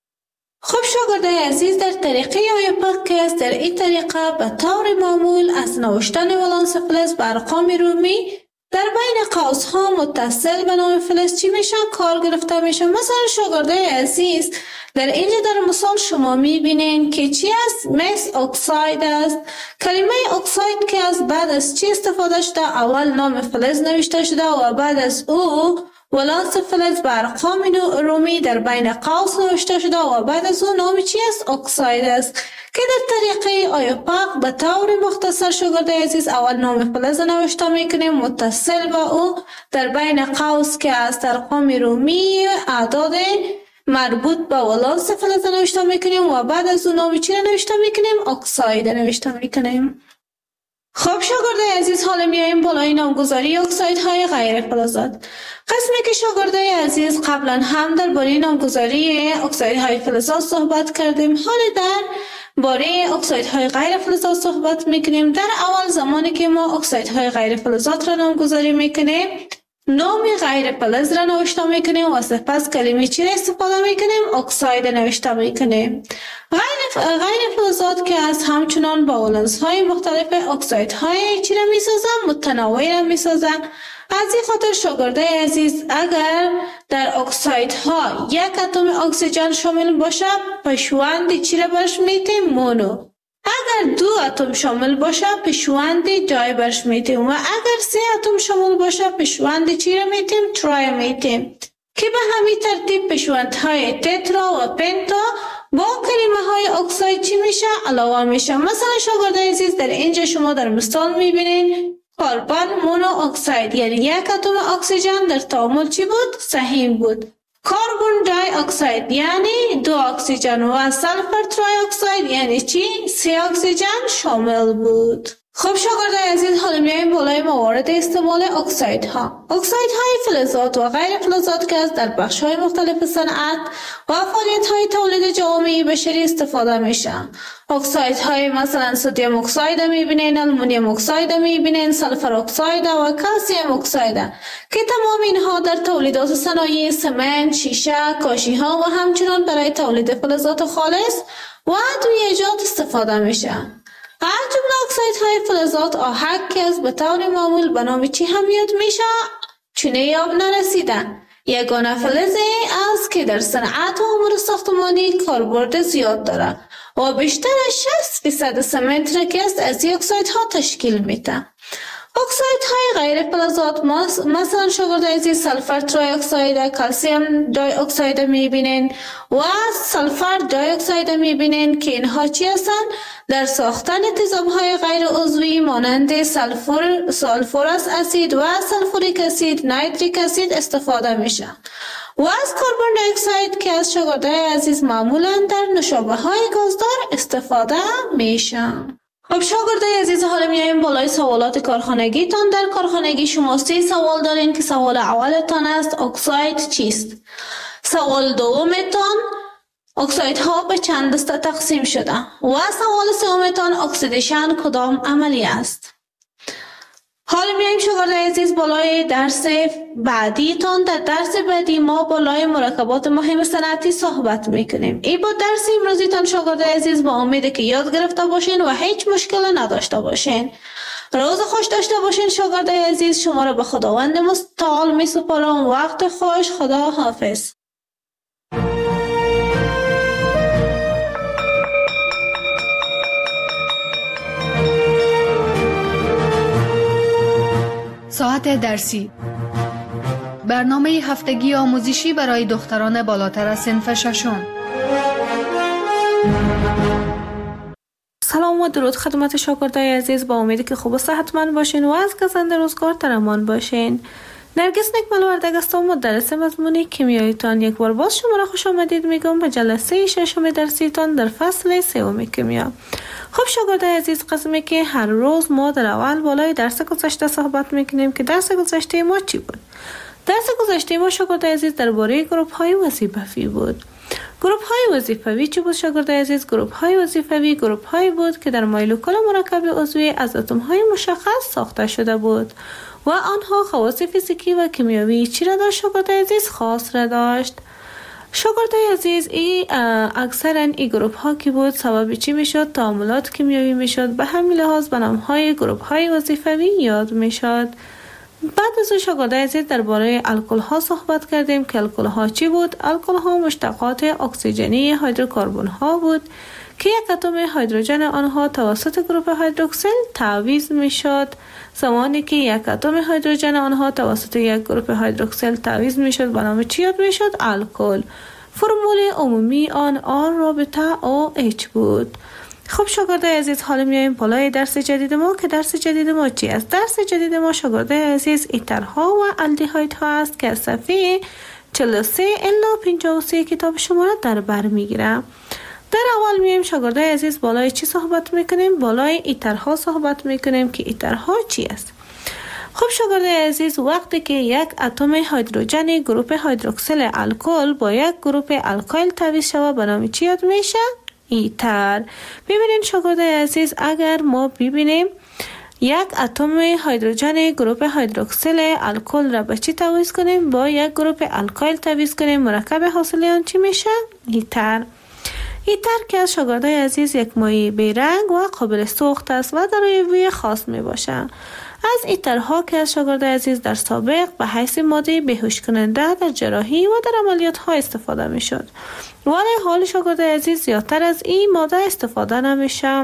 خب شاگردای عزیز در طریقه آیوپک که است، در این طریقه به طور معمول از نوشتن ولانس فلز به ارقام رومی در بین قوس ها متصل به نام فلز چی میشه؟ کار گرفته میشه. مثلا شاگردای عزیز در اینجا در مثال شما میبینین که چی است؟ مس اکساید است. کلمه اکساید که از بعد از چی استفاده شده؟ اول نام فلز نوشته شده و بعد از او ولانس فلز به ارقام رومی در بین قوس نوشته شده و بعد از اون نام چی است؟ اکساید است که در طریقه آیوپک به طور مختصر شاگرد عزیز اول نام فلز نوشته میکنیم متصل به او در بین قوس که از ارقام رومی اعداد مربوط به ولانس فلز نوشته میکنیم و بعد از اون نام چی نوشته میکنیم؟ اکساید نوشته میکنیم. خب شاگردای عزیز حالا میاییم بالای نامگذاری اکسایدهای غیر فلزات. قسمی که شاگردای عزیز قبلا هم در باره نامگذاری اکسایدهای فلزات صحبت کردیم، حالا در باره اکسایدهای غیر فلزات صحبت میکنیم. در اول زمانی که ما اکسایدهای غیر فلزات را نامگذاری میکنیم نام غیر فلز را نوشته میکنیم و سپس کلمه چی را استفاده میکنیم؟ اکساید نوشته میکنیم. غیر فلزات که از همچنان با ولانس های مختلف اکسایدهای چی را میسازن؟ متنوع را میسازن. از این خاطر شاگردای عزیز اگر در اکسایدها یک اتم اکسیژن شامل باشه پیشوند چی را برش میتیم؟ مونو. اگر دو اتم شامل باشه پیشوند دای برش میتیم و اگر سه اتم شامل باشه پیشوند چی را میتیم؟ ترای میتیم که به همین ترتیب پیشوندهای تترا و پنتا با کلمه های اکساید چی میشه؟ علاوه میشه. مثلا شاگردای عزیز در اینجا شما در مثال میبینین کربن مونو اکساید یعنی یک اتم اکسیژن در تعامل چی بود؟ سهیم بود. کربن دای اکساید یعنی دو اکسیژن و سلفر ترای اکساید یعنی چی؟ سه اکسیژن شامل بود. خب شاگردای عزیز حالا میایم بالای موارد استعمال اکسایدها. اکسایدهای فلزات و غیر فلزات که از در بخش‌های مختلف صنعت و فعالیت‌های تولید جوامع بشری استفاده میشن. اکسایدهای مثلا سدیم اکساید میبینین، آلومینیوم اکساید میبینین، سلفر اکساید و کلسیم اکساید که تمام اینها در تولیدات صنایع سمنت، شیشه، کاشی‌ها و همچنین برای تولید فلزات خالص و ادویه‌جات استفاده میشن. از جمله اکسایدهای فلزات آهک که از به طور معمول به نام چی هم یاد میشه؟ چونه یاب نرسیدن. یگانه فلزی است که در صنعت و امور ساختمانی کاربرد زیاد داره و بیشتر از 60% سمنت را که از این اکسایدها تشکیل میده. اکسایدهای غیر فلزات مثلا شاگرد عزیز سلفر ترای اکساید، کلسیم دای اکساید میبینین و سلفر دای اکساید میبینین که اینها چی هستن؟ در ساختن تیزابهای غیر عضوی مانند سلفورس اسید و سلفوریک اسید، نایتریک اسید استفاده میشه. و از کربن دی اکساید که از شاگردای عزیز معمولا در نوشابه های گازدار استفاده میشه. خب خب شاگردای عزیز، حالا میایم بالای سوالات کارخانگیتان. در کارخانگی شما 3 سوال دارین که سوال اولتان است اکساید چیست؟ سوال دومتان اکساید ها به چند دسته تقسیم شده و سوال سومتان اکسیدیشن کدام عملی است؟ حالا میایم شاگردای عزیز بالای درس بعدیتان. در درس بعدی ما بالای مرکبات مهم صنعتی صحبت میکنیم. این با درس امروزیتان شاگردای عزیز با امید که یاد گرفته باشین و هیچ مشکل نداشته باشین. روز خوش داشته باشین شاگردای عزیز. شما را به خداوند متعال می سپارم. وقت خوش. خدا حافظ. ساعت درسی، برنامه هفتگی آموزشی برای دختران بالاتر از صنف ششم. سلام و درود خدمت شاگردای عزیز. با امیدی که خوب و صحتمند باشین و از گزند روزگار در امان باشین. نرگس نکمل وردگ هستم، مدرس مضمون کیمیاییتان. یک بار باز شما را خوش آمدید میگم به جلسه ششم درسیتان در فصل 3 کیمیا. خب شاگردای عزیز، قسمی که هر روز ما در اول بالای درس گذشته صحبت میکنیم که درس گذشته ما چی بود؟ درس گذشته ما شاگردای عزیز درباره گروپ های وظیفوی بود. گروپ های وظیفوی چی بود شاگردای عزیز؟ گروپ های وظیفوی گروپ هایی بود که در مولکول مرکب عضوی از اتم های مشخص ساخته شده بود و آنها خواص فیزیکی و کیمیایی چی را داشت شاگردای عزیز؟ خاص را داشت. شاگردای عزیز، اکثرا این گروپ ها کی بود؟ سبب چی میشد؟ تعاملات کیمیایی میشد. به همین لحاظ به نام های گروپ های وظیفوی یاد میشد. بعد از شاگردای عزیز درباره الکل ها صحبت کردیم که الکل ها چی بود؟ الکل ها مشتقات اکسیژنی هیدروکربن ها بود که یک اتم هیدروژن آنها توسط گروپ هیدروکسیل تعویض میشد. زمانی که یک اتم هیدروژن آنها توسط یک گروپ هیدروکسیل تعویض میشد به نام چی یاد میشد؟ الکل. فرمول عمومی آن آر رابطه OH بود. خب شاگردای عزیز، حالا میایم بالای درس جدید ما که درس جدید ما چی است؟ درس جدید ما شاگردای عزیز ایترها و الدیهایدها است که از صفحه 43 الی 53 کتاب شما را در بر میگیرم. در اول میایم شاگردای عزیز بالای چی صحبت میکنیم؟ بالای ایترها صحبت میکنیم که ایترها چی است؟ خب شاگردای عزیز، وقتی که یک اتم هیدروژن گروپ هیدروکسیل الکل با یک گروپ الکایل تعویض شود به نام چی یاد میشه؟ ایتر. ببینید شاگردای عزیز، اگر ما ببینیم یک اتم هیدروژن گروپ هیدروکسیل الکل را به چی تعویض کنیم؟ با یک گروپ الکایل تعویض کنیم، مرکب حاصل آن چی میشه؟ ایتر. ایتر که از شاگردای عزیز یک مایع بیرنگ و قابل سوخت است و دارای بوی خاص می باشه. از ایترها که از شاگردای عزیز در سابق به حیث ماده بیهوش کننده در جراحی و در عملیات ها استفاده می شد، ولی حال شاگردای عزیز زیادتر از این ماده استفاده نمیشه.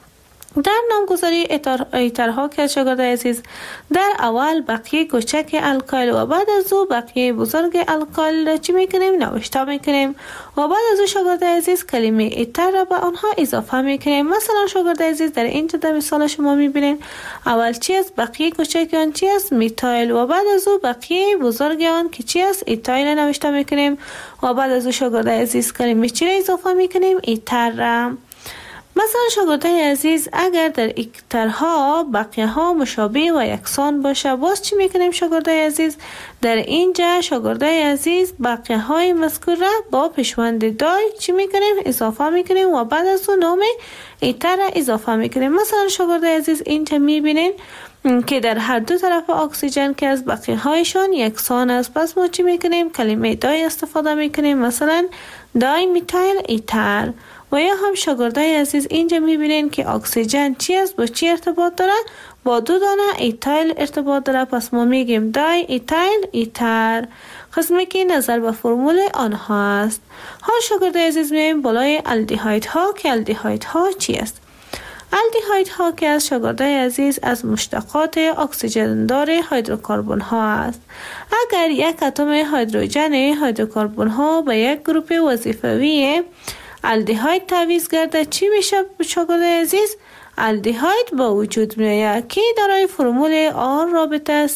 در نامگذاری ایترها که شاگردای عزیز در اول بقیه کوچک الکایل و بعد از او بقیه بزرگ الکایل چی میکنیم؟ نوشته میکنیم و بعد از او شاگردای عزیز کلمه ایتر را به آنها اضافه میکنیم. مثلا شاگردای عزیز در اینجا در مثال شما میبینین اول چی است؟ بقیه کوچک آن چی است؟ میتایل و بعد از او بقیه بزرگ آن که چی است؟ ایتایل نوشته میکنیم و بعد از او شاگردای عزیز کلمه چی را اضافه میکنیم؟ ایتر را. مثلا شاگردای عزیز اگر در ایترها بقیه ها مشابه و یکسان باشه باز چی میکنیم شاگردای عزیز؟ در اینجا شاگردای عزیز بقیه های مذکور را با پیشوند دای چی میکنیم؟ اضافه میکنیم و بعد از اون نام ایتر را اضافه میکنیم. مثلا شاگردای عزیز اینجا میبینین که در هر دو طرف اکسیژن که از بقیه هایشان یکسان است، پس ما چی میکنیم؟ کلمه دای استفاده میکنیم، مثلا دای میتایل ایتر. و یا هم شاگردای عزیز اینجا میبینین که اکسیژن چی است؟ با چی ارتباط داره؟ با دو دانه ایتایل ارتباط داره، پس ما میگیم دای ایتایل ایتر. قسمی که نظر به فرمول آنها است. حال شاگردای عزیز میایم بالای الدیهایدها که الدیهایدها چی است؟ الدیهایدها که از شاگردای عزیز از مشتقات اکسیژن دار هیدروکربن ها است. اگر یک اتم هیدروژن هیدروکربن ها به یک گروپ وظیفوی الدیهاید تعویض گرده چی میشه شاگردای عزیز؟ الدیهاید با وجود میآید که دارای فرمول آر رابطه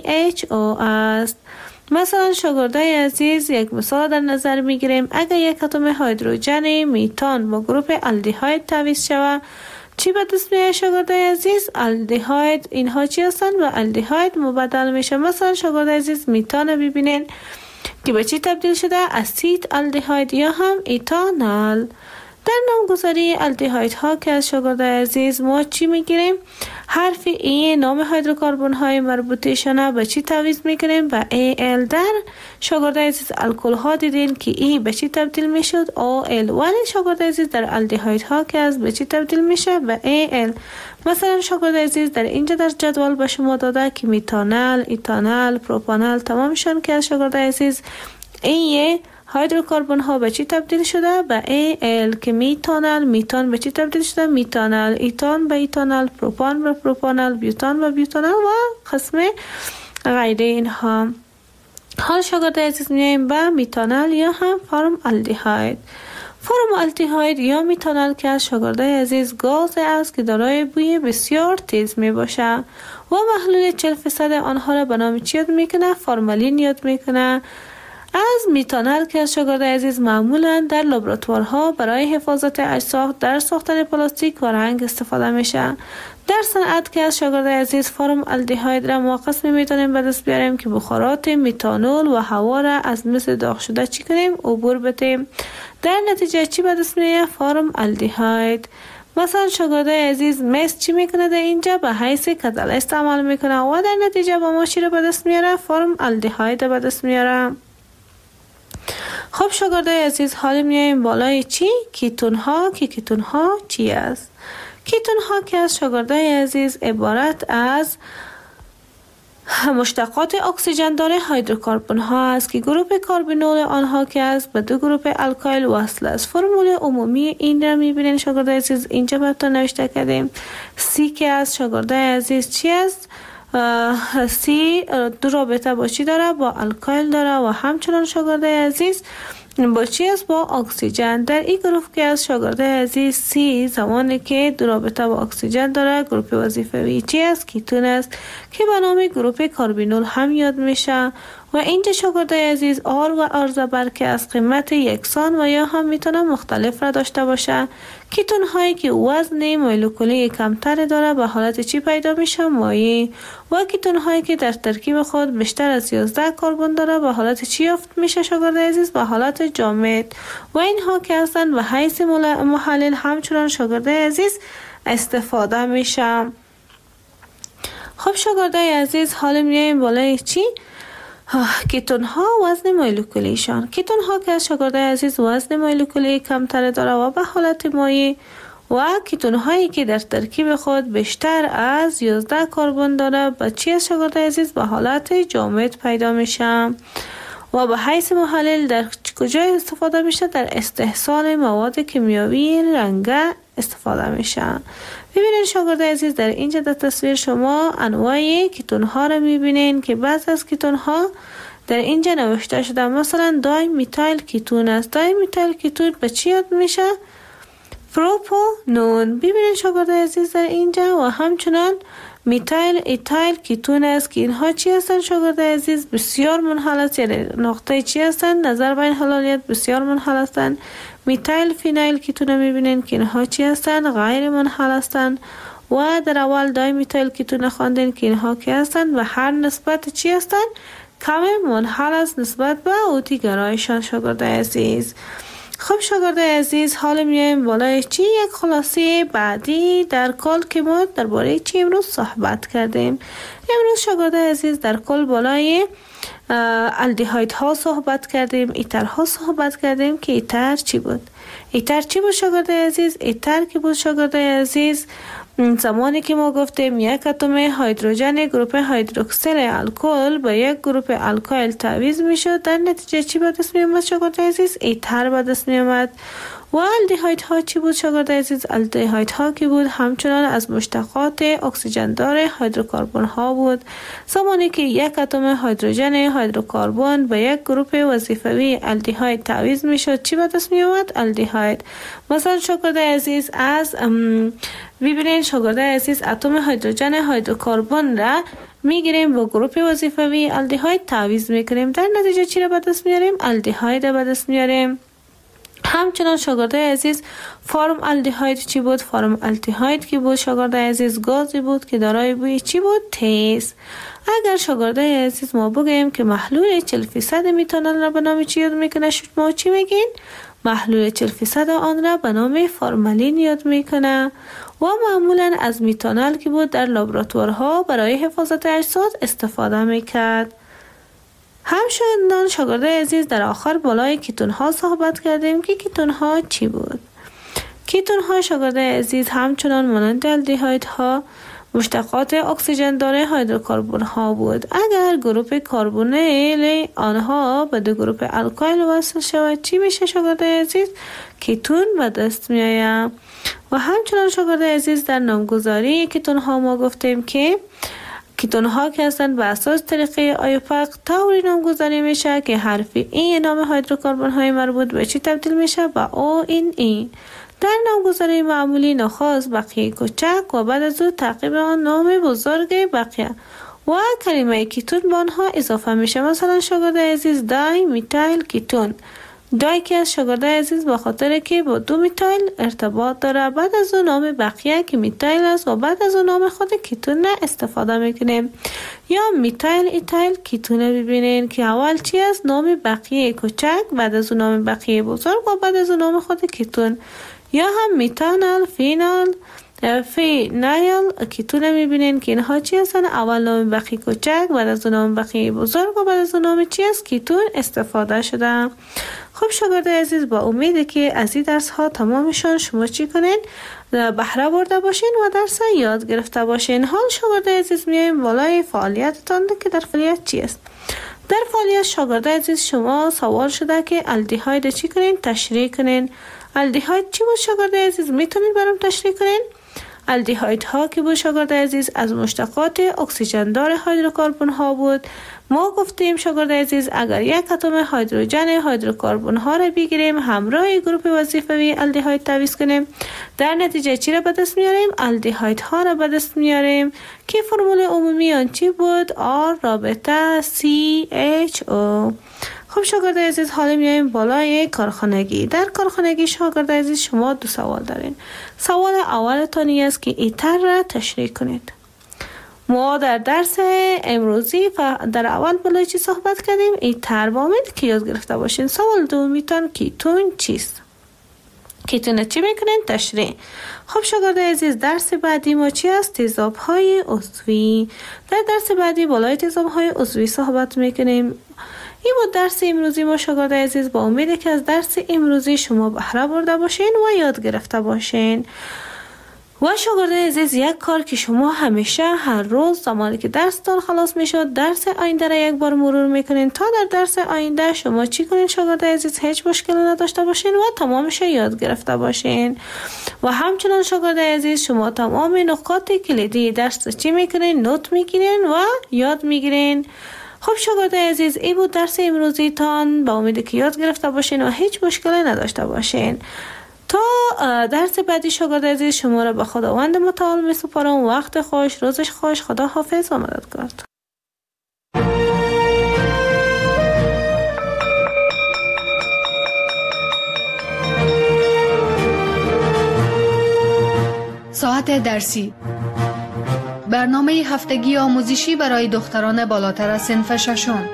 CHO است. مثلا شاگردای عزیز یک مثال در نظر میگیریم. اگر یک اتم هیدروژن میتان با گروپ الدیهاید تعویض شود چی به دست میاد شاگردای عزیز؟ الدهاید. اینها چی هستند؟ و الدهاید مبدل میشه. مثلا شاگردای عزیز میتان ببینین که به چی تبدیل شده؟ اسید الدهاید یا هم ایتانال. در نامگذاری الدهاید ها که از شاگردای عزیز ما چی میگیریم؟ حرف ای نام هیدروکربن های مربوطه‌شان به چی تعویض میگیریم؟ به ال. در شاگردای عزیز الکل ها دیدین که ای به چی تبدیل میشد؟ ال. ولی شاگردای عزیز در الدهاید ها که از به چی تبدیل میشه؟ به ال. مثلا شاگردای عزیز در اینجا در جدول به شما داده که میتانل، ایتانل، پروپانل تمامشان که از شاگردای عزیز ای هیدروکربن ها به چی تبدیل شده؟ به ال. که میتانل، میتان به چی تبدیل شده؟ میتانل، ایتان به ایتانل، پروپان به پروپانل، بیوتان به بیوتانل و قسم غیره اینها. حال شاگردای عزیز میایم به میتانل یا هم فرم الدهاید. فرم الدهاید یا میتانل که از شاگردای عزیز گاز است که دارای بوی بسیار تیز می باشه و محلول 40% آنها را به نام چی یاد میکنه؟ فرمالین یاد میکنه. از میتانل که از شاگردای عزیز معمولا در لابراتوارها برای حفاظت اجزا در ساختن پلاستیک و رنگ استفاده میشه. در صنعت که از شاگردای عزیز فرم الدهاید را ما قسمی میتونیم به دست بیاریم که بخارات میتانول و هوا را از مثل داغ شده چی کنیم؟ عبور بدیم. در نتیجه چی به دست میاد؟ فرم الدهاید. مثلا شاگردای عزیز مس چی میکنه؟ در اینجا به حیث کاتالیست عمل میکنه و در نتیجه با ما چی را به دست میاره؟ فرم الدهاید به دست میاره. خب شاگردای عزیز حالا میایم بالای چی؟ کیتون ها. که کیتون ها چی است؟ کیتون ها که از شاگردای عزیز عبارت از مشتقات اکسیژن داره هیدروکربن ها است که گروه کاربنول آنها که از به دو گروه الکایل وصل است. فرمول عمومی این را میبینین شاگردای عزیز اینجا براتون نوشته کردیم. سی که از شاگردای عزیز چی است؟ سی دو رابطه با چی داره؟ با الکایل داره و همچنان شاگردای عزیز با چی است؟ با اکسیژن. در این گروه که از شاگردای عزیز سی زمانی که دو رابطه با اکسیژن داره گروه وظیفه‌ای چی است؟ کیتون است که به نام گروه کاربنول هم یاد میشه. و اینجا شاگردای عزیز آر و آر زبر که از قیمت یکسان و یا هم میتونه مختلف را داشته باشه. کیتون هایی که وزن مولکولی کمتر داره به حالت چی پیدا میشه؟ مایع. و کیتون هایی که در ترکیب خود بیشتر از 11 کربن داره به حالت چی یافت میشه شاگردای عزیز؟ به حالت جامد. و اینها که هستن به حیث محلل همچنان شاگردای عزیز استفاده میشه. خب شاگردای عزیز حالا میایم بالای چی؟ کیتون ها وزن مولکولیشان. کیتون ها که از شاگردای عزیز وزن مولکولی کمتر داره و به حالت مایع و کیتون هایی که در ترکیب خود بیشتر از 11 کربن داره به چی از شاگردای عزیز؟ به حالت جامد پیدا میشه. و به حیث محلل در کجا استفاده میشه؟ در استحصال مواد کیمیاوی رنگه استفاده میشه. ببینید شاگردای عزیز در اینجا در تصویر شما انواع کیتون ها رو میبینین که بعض از کیتون ها در اینجا نوشته شده. مثلا دای میتایل کیتون است. دای میتایل کیتون به چی یاد میشه؟ پروپانون. ببینید شاگردای عزیز در اینجا و همچنان میتایل ایتایل کیتون است که اینها چی هستند شاگردای عزیز؟ بسیار منحل است. یعنی نقطه چی هستند؟ نظر بین حلالیت بسیار منحل هستند. میتایل فینایل کیتون میبینین که اینها چی هستند؟ غیر منحل هستند. و در اول دای میتایل کیتون خواندین که اینها کی هستند و هر نسبت چی هستند؟ کم منحل است نسبت به اوتی گرایشان شاگردای عزیز. خب شاگردای عزیز حالا میایم بالای چی؟ یک خلاصه بعدی در کل که ما درباره چی امروز صحبت کردیم. امروز شاگردای عزیز در کل بالای الدهاید ها صحبت کردیم، ایتر ها صحبت کردیم که ایتر چی بود؟ ایتر چی بود شاگردای عزیز؟ ایتر که بود شاگردای عزیز زمانی که ما گفتیم یک اتم هیدروژن گروپ هیدروکسیل الکل با یک گروپ الکایل تعویض میشد در نتیجه چی به دست می اومد شاگردای عزیز؟ ایتر به دست می اومد. و الدهاید ها چی بود شاگردای عزیز؟ الدهاید ها که بود همچنان از مشتقات اکسیژن دار هیدروکربن ها بود. زمانی که یک اتم هیدروژن هیدروکربن با یک گروپ وظیفه‌ای الدهاید تعویض میشد چی به دست می اومد؟ الدهاید. مثلا شاگردای عزیز از ببینید شاگردای عزیز اتم هیدروژن هیدروکربن را میگیریم با گروپ وظیفه‌ای الدهاید تعویض میکنیم در نتیجه چی را به دست میاریم؟ الدهاید به دست میاریم. همچنان شاگرده عزیز فارم الدهاید چی بود؟ فارم الدهاید که بود شاگرده عزیز گازی بود که دارای بوی چی بود؟ تیز. اگر شاگرده عزیز ما بگیم که محلول 40% میتانل را به نام چی یاد میکنه، شما چی میگین؟ محلول 40% آن را به نام فورمالین یاد میکنه و معمولا از میتانل که بود در لابراتوارها برای حفاظت اجساد استفاده میکرد. همچنان شاگرده عزیز در آخر بالای کیتون ها صحبت کردیم که کیتون ها چی بود؟ کیتون ها شاگرده عزیز همچنان مانند الدهاید ها مشتقات اکسیژن داره هیدروکربن ها بود. اگر گروپ کربونیل آنها به دو گروپ الکایل وصل شود چی میشه شاگرده عزیز؟ کیتون به دست می آید. و همچنان شاگرده عزیز در نامگذاری کیتون ها ما گفتیم که کیتون ها که هستند به اساس طریقه آیوپاک طوری نامگذاری میشه که حرف ای نام هیدروکربن های مربوط به چی تبدیل میشه؟ به او این ای. در نامگذاری معمولی نخست بقیه کوچک و بعد از او تعقیب آن نام بزرگ بقیه و کلمه کیتون به آنها اضافه میشه. مثلا شاگرده عزیز دای میتایل کیتون. دای که از شاگرده عزیز به خاطر که با دو میتایل ارتباط داره، بعد از اون نام بقیه که میتایل است و بعد از اون نام خود کیتون استفاده میکنیم. یا میتایل ایتایل کیتون ببینین که اول چی است؟ نام بقیه کوچک، بعد از اون نام بقیه بزرگ و بعد از اون نام خود کیتون. یا هم میتانل فینایل کیتون میبینین که اینها چی هستن؟ اول نام بقیه کوچک، بعد از اون نام بقیه بزرگ و بعد از اون نام چی است؟ کیتون استفاده شده. خب شاگرده عزیز با امید که از این درس ها تمامشان شما چی کنین؟ بهره برده باشین و درس یاد گرفته باشین. حال شاگرده عزیز میایم بالای فعالیتتان که در فعالیت چی است؟ در فعالیت شاگرده عزیز شما سوال شده که الدهاید چی کنین؟ تشریح کنین. الدهاید چی بود شاگرده عزیز؟ میتونید برام تشریح کنین؟ الدهاید ها که بود شاگرده عزیز از مشتقات اکسیژن دار هیدروکربن ها بود. ما گفتیم شاگرده عزیز اگر یک اتم هیدروژن هیدروکربن ها را بگیریم همراه گروپ وظیفوی الدهاید تعویض کنیم، در نتیجه چی را به دست میاریم؟ الدهاید ها را به دست میاریم که فرمول عمومی آن چی بود؟ R رابطه CHO. خب شاگرده عزیز حالا میایم بالای کارخانگی. در کارخانگی شاگرده عزیز شما دو سوال دارین. سوال اولتانی است که ایتر را تشریح کنید. ما در درس امروزی در اول بالای چی صحبت کردیم؟ ایتر با امید که یاد گرفته باشین. سوال دومیتان کیتون چیست؟ کیتون چی میکنین؟ تشریح. خب شاگرده عزیز درس بعدی ما چی است؟ تیزاب های عضوی. در درس بعدی بالای تیزاب های عضوی صحبت میکنیم. این بود درس امروزی ما شاگرده عزیز. با امید که از درس امروزی شما بهره برده باشین و یاد گرفته باشین. و شاگرده عزیز یک کار که شما همیشه هر روز زمانی که درستان خلاص میشد درس آینده را یک بار مرور میکنین تا در درس آینده شما چی کنین شاگرده عزیز؟ هیچ مشکلی نداشته باشین و تمامش یاد گرفته باشین. و همچنان شاگرده عزیز شما تمام نکات کلیدی درس چی میکنین؟ نوت میگیرین و یاد میگیرین. خب شاگرده عزیز این بود درس امروزی تان. با امید که یاد گرفته باشین و هیچ مشکلی نداشته باشین. تا درس بعدی شاگرده عزیز شما را به خداوند متعال می سپارم. وقت خوش، روزش خوش، خدا حافظ و مددگار. ساعت درسی، برنامه هفتگی آموزشی برای دختران بالاتر از صنف ششم.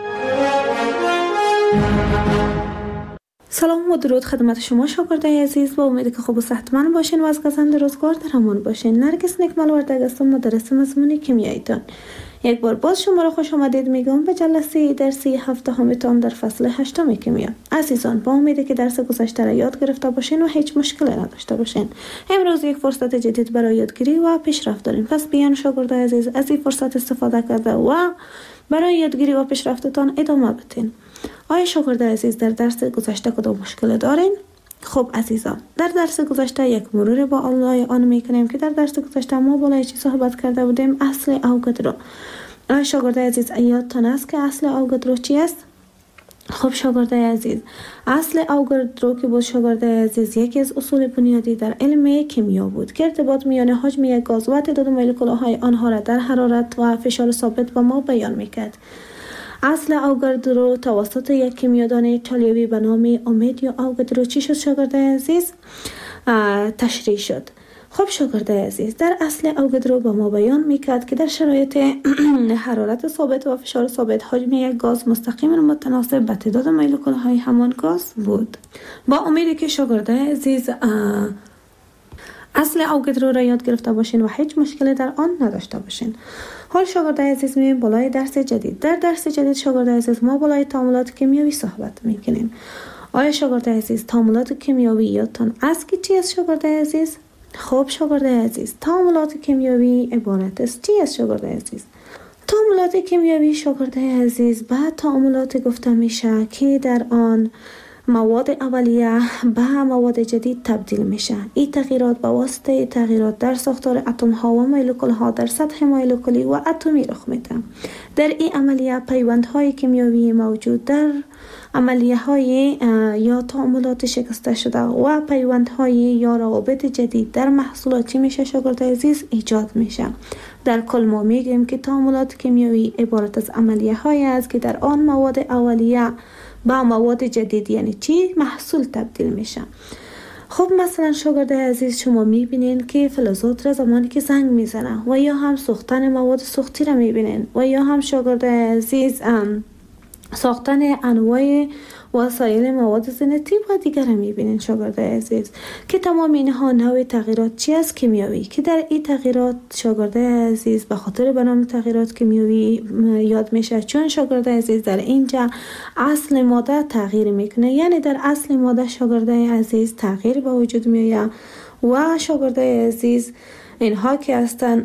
سلام و درود خدمت شما شاگردای عزیز. با امید که خوب و صحتمند باشین و از گزند روزگار در امان باشین. نرگس نکمل ورده هستم، مدرس مضمون کیمیاییتان. یک بار باز شما را خوش آمدید میگم به جلسه درسی هفته‌تان در فصل 8 کیمیا. عزیزان با امید که درس گذشته را یاد گرفته باشین و هیچ مشکلی نداشته باشین. امروز یک فرصت جدید برای یادگیری و پیشرفت داریم. پس بیان شاگردای عزیز از این فرصت استفاده کرده و برای یادگیری و پیشرفتتان ادامه بدین. آیا شاگرد عزیز در درس گذشته کدام مشکل دارین؟ خب عزیزان در درس گذشته یک مرور با بالای آن میکنیم که در درس گذشته ما بالای چی صحبت کرده بودیم؟ اصل اوگادرو. آیا شاگرد عزیز یادتان است که اصل اوگادرو چی است؟ خب شاگرد عزیز اصل اوگادرو که بود شاگرد عزیز یکی از اصول بنیادی در علم کیمیا بود که ارتباط میان حجم یک گاز و تعداد مولکول‌های آنها را در حرارت و فشار ثابت به ما بیان میکرد. اصل اوگادرو توسط یک کیمیادان ایتالیایی به نام اومیدیو اوگادرو چی شد شاگردای عزیز؟ تشریح شد. خب شاگردای عزیز، در اصل اوگادرو به ما بیان میکرد که در شرایط حرارت ثابت و فشار ثابت حجم یک گاز مستقیما متناسب به تعداد مولکول های همان گاز بود. با امیدی که شاگردای عزیز اصل اوگادرو را یاد گرفته باشین و هیچ مشکلی در آن نداشته باشین. حال شاگردای عزیز می‌بینیم بالای درس جدید. در درس جدید شاگردای عزیز ما بالای تعاملات کیمیایی صحبت میکنیم. آیا شاگردای عزیز تعاملات کیمیایی یادتان است که چی است شاگردای عزیز؟ خب شاگردای عزیز، تعاملات کیمیایی عبارت است چی است شاگردای عزیز؟ تعاملات کیمیایی شاگردای عزیز بعد تعاملات گفته میشه که در آن مواد اولیه به مواد جدید تبدیل میشه. این تغییرات به واسطه تغییرات در ساختار اتم ها و مولکول ها در سطح مولکولی و اتمی رخ میده. در این عملیه پیوندهای کیمیایی موجود در عملیه های یا تعاملات شکسته شده و پیوندهای یا روابط جدید در محصولات چی میشه شاگردای عزیز؟ ایجاد میشه. در کل ما میگیم که تعاملات کیمیایی عبارت از عملیه های است که در آن مواد اولیه با مواد جدید یعنی چی؟ محصول تبدیل میشه. خب مثلا شاگردای عزیز شما میبینین که فلزات را زمانی که زنگ میزنه و یا هم سوختن مواد سوختی را میبینین و یا هم شاگردای عزیز ساختن انواع وسایل مواد زینتی و دیگر میبینین شاگردای عزیز که تمام اینها نوع تغییرات چی است؟ کیمیایی، که در این تغییرات شاگردای عزیز به خاطر به نام تغییرات کیمیایی یاد میشه، چون شاگردای عزیز در اینجا اصل ماده تغییر میکنه، یعنی در اصل ماده شاگردای عزیز تغییر به وجود میاد و شاگردای عزیز اینها که هستن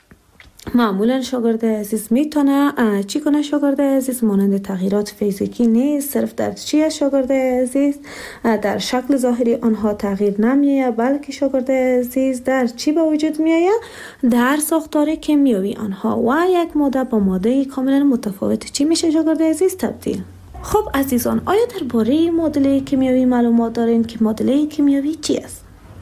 معمولا شاگردای عزیز میتونه چی کنه شاگردای عزیز؟ مانند تغییرات فیزیکی نیست، صرف در چیه شاگردای عزیز؟ در شکل ظاهری آنها تغییر نمیه، بلکه شاگردای عزیز در چی به وجود میایه؟ در ساختار کیمیایی آنها و یک ماده با ماده کاملا متفاوت چی میشه شاگردای عزیز؟ تبدیل. خب عزیزان، آیا درباره معادله کیمیایی معلومات دارین که معادله کیمیایی چی است؟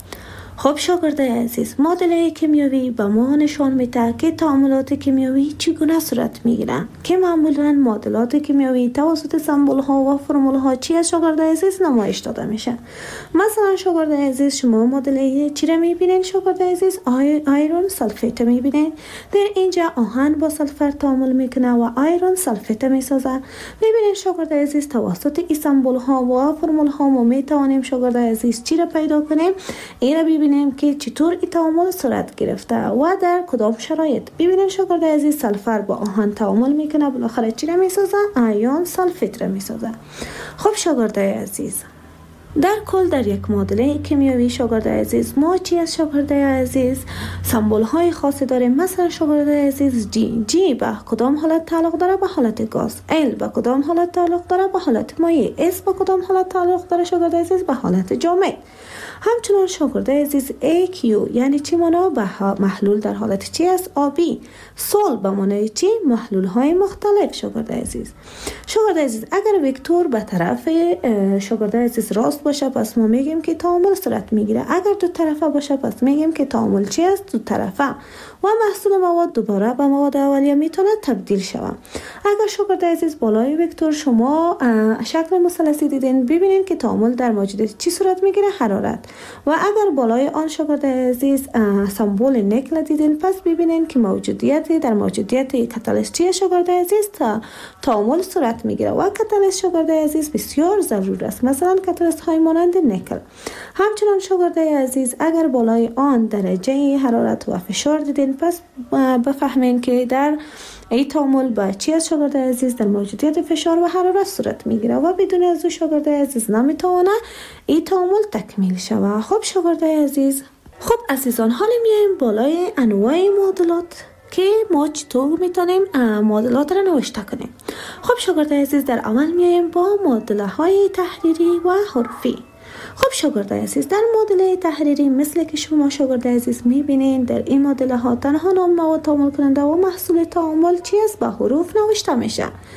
خب شاگردای عزیز، معادله کیمیایی به ما نشان میده که تعاملات کیمیایی چگونه صورت میگیرن، که معمولا معادلات کیمیایی توسط سمبل ها و فرمول ها چی از شاگردای عزیز نمایش داده میشه. مثلا شاگردای عزیز شما معادله چی را میبینین شاگردای عزیز؟ آیرون سلفیت میبینین. در اینجا آهن با سلفر تعامل میکنه و آیرون سلفیت میسازه. میبینین شاگردای عزیز توسط این سمبل ها و فرمول ها ما میتوانیم شاگردای عزیز چی را پیدا کنیم؟ این را ببینیم که چطور این تعامل صورت گرفته و در کدام شرایط. ببینید شاگردای عزیز سلفر با آهن تعامل میکنه، بالاخره چی را میسازه؟ آیون سلفیت را میسازه. خب شاگردای عزیز، در کل در یک معادله کیمیایی شاگردای عزیز ما چی از شاگردای عزیز؟ سمبل های خاصی داریم. مثلا شاگردای عزیز جی به کدام حالت تعلق داره؟ به حالت گاز. ال به کدام حالت تعلق داره؟ به حالت مایع. اس به کدام حالت تعلق داره شاگردای عزیز؟ به حالت جامد. همچنان شاگردای عزیز AQ یعنی چی مانا؟ به محلول در حالت چی است؟ آبی. سول به معنای چی؟ محلول های مختلف شاگردای عزیز. شاگردای عزیز اگر وکتور به طرف شاگردای عزیز راست باشه پس ما میگیم که تعامل صورت میگیره، اگر دو طرفه باشه پس میگیم که تعامل چی است؟ دو طرفه و محصول مواد دوباره به مواد اولیه میتونه تبدیل شود. اگر شاگردای عزیز بالای وکتور شما شکل مثلثی دیدین، ببینین که تعامل در موجودیت چی صورت میگیره؟ حرارت. و اگر بالای آن شاگردای عزیز سمبل نیکل دیدین، پس ببینین که در موجودیت کاتالیست چیه شاگردای عزیز؟ تعامل صورت میگیره و کاتالیست شاگردای عزیز بسیار ضرور است، مثلا کاتالیست های مانند نیکل. همچنان شاگردای عزیز اگر بالای آن درجه حرارت و فشار دیدین، پس بفهمین که در این تعامل با چی از شاگردای عزیز؟ در موجودیت فشار و حرارت صورت میگیره و بدون از او شاگردای عزیز نمیتونه این تعامل تکمیل شود. خب شاگردای عزیز، خب عزیزان، حالا میایم بالای انواع معادلات که ما چطور میتونیم معادلات را نوشته کنیم. خب شاگردای عزیز، در اول میایم با معادله های تحریری و حرفی. خب شاگردای عزیز، در معادله تحریری مثل که شما شاگردای عزیز میبینین، در این معادله ها تنها نام مواد تعامل کننده و محصول تعامل چی است؟ با حروف نوشته میشه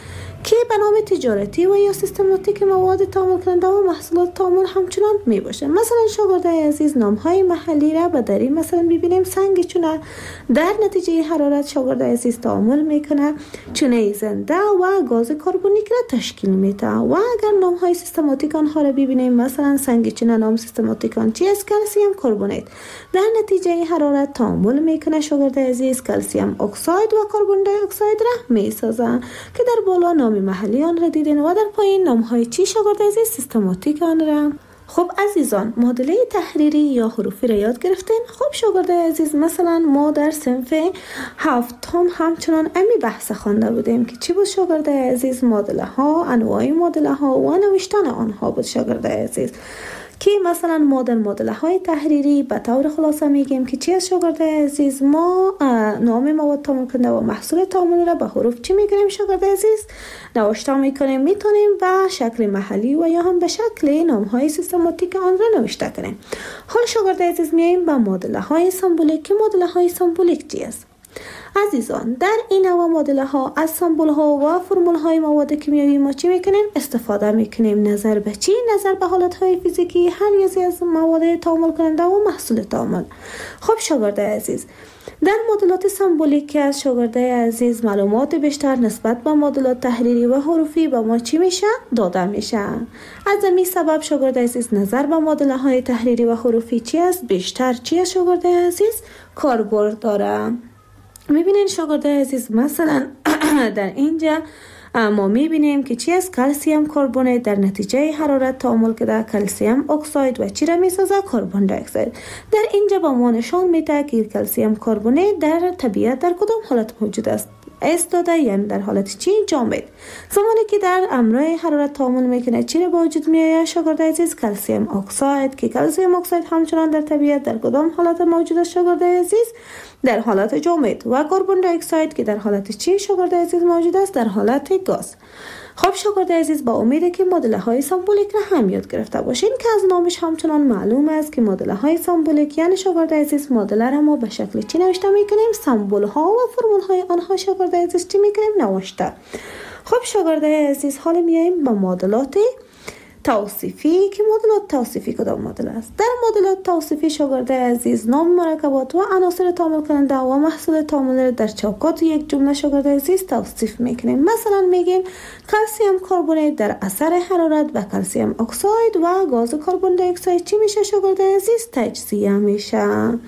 که به نام تجارتی و یا سیستماتیک مواد تعامل کننده و محصولات تعامل همچنان می باشه. مثلا شاگردای عزیز نام های محلی را به دری مثلا ببینیم سنگ چونه در نتیجه حرارت شاگردای عزیز تعامل میکنه چونه زنده و گاز کربونیک را تشکیل میده. و اگر نام های سیستماتیک آنها را ببینیم مثلا سنگ چونه نام سیستماتیک آن چی است؟ کلسیم کربونیت. در نتیجه حرارت تعامل میکنه شاگردای عزیز کلسیم اکساید و کربن دی اکساید را میسازه که در بالا نام محلی آن را دیدین و در پایین نام های چی شاگردای عزیز سیستماتیک آن را. خب عزیزان معادله تحریری یا حروفی را یاد گرفتین. خب شاگردای عزیز مثلا ما در صنف هفتم همچنان امی بحث خوانده بودیم که چی بود شاگردای عزیز؟ معادله ها، انواع معادله ها و نوشتن آنها بود شاگردای عزیز. که مثلا ما در معادله های تحریری به طور خلاصه میگیم که چی از شاگردای عزیز؟ ما نام مواد تعامل کننده و محصول تعامل را به حروف چی میگیریم شاگردای عزیز؟ نوشته میکنیم، میتونیم به شکل محلی و یا هم به شکل نام های سیستماتیک آن را نوشته کنیم. حال شاگردای عزیز میایم به معادله های سمبولیک. که معادله های سمبولیک چی است؟ عزیزان در این نوع معادله ها از سمبول ها و فرمول های مواد کیمیایی ما چی میکنیم؟ استفاده میکنیم. نظر به چی؟ نظر به حالت های فیزیکی هر یکی از مواد تعامل کننده و محصول تعامل. خب شاگردای عزیز در معادلات سمبولیک که از شاگردای عزیز معلومات بیشتر نسبت به معادلات تحریری و حروفی به ما چی میشه؟ داده میشه. از همین سبب شاگردای عزیز نظر به معادله های تحریری و حروفی چی است؟ بیشتر چی است شاگردای عزیز؟ کاربرد داره. میبینین شاگردای عزیز مثلا در اینجا ما میبینیم که چی است؟ کلسیم کربونیت در نتیجه حرارت تعامل کرده کلسیم اکساید و چی را میسازه؟ کربن دی اکساید. در اینجا با ما نشان میده که کلسیم کربونیت در طبیعت در کدام حالت موجود است؟ استاده یعنی در حالت چی؟ جامد. زمانی که در امرای حرارت تعامل میکنه چی را به وجود میآید شاگردای عزیز؟ کلسیم اکساید. که کلسیم اکساید همچنان در طبیعت در کدام حالت موجود است شاگردای عزیز؟ در حالت جامد. و کربن دی اکساید که در حالت چی شاگردای عزیز موجود است؟ در حالت گاز. خب شاگردای عزیز با امید که معادله های سمبولیک را هم یاد گرفته باشین که از نامش همچنان معلوم است که معادله های سمبولیک یعنی شاگردای عزیز معادله را ما به شکل چی نوشته میکنیم؟ سمبول ها و فرمول های آنها شاگردای عزیز چی میکنیم؟ نوشته. خب شاگردای عزیز حالا میایم به معادلات توصیفی. که معادلات توصیفی کدام معادله است؟ در معادلات توصیفی شاگردای عزیز نام مرکبات و عناصر تعامل کننده و محصول تعامل در چوکات یک جمله شاگردای عزیز توصیف میکنیم. مثلا میگیم کلسیم کربونیت در اثر حرارت و کلسیم اکساید و گاز کربن دی اکساید چی میشه شاگردای عزیز؟ تجزیه میشه.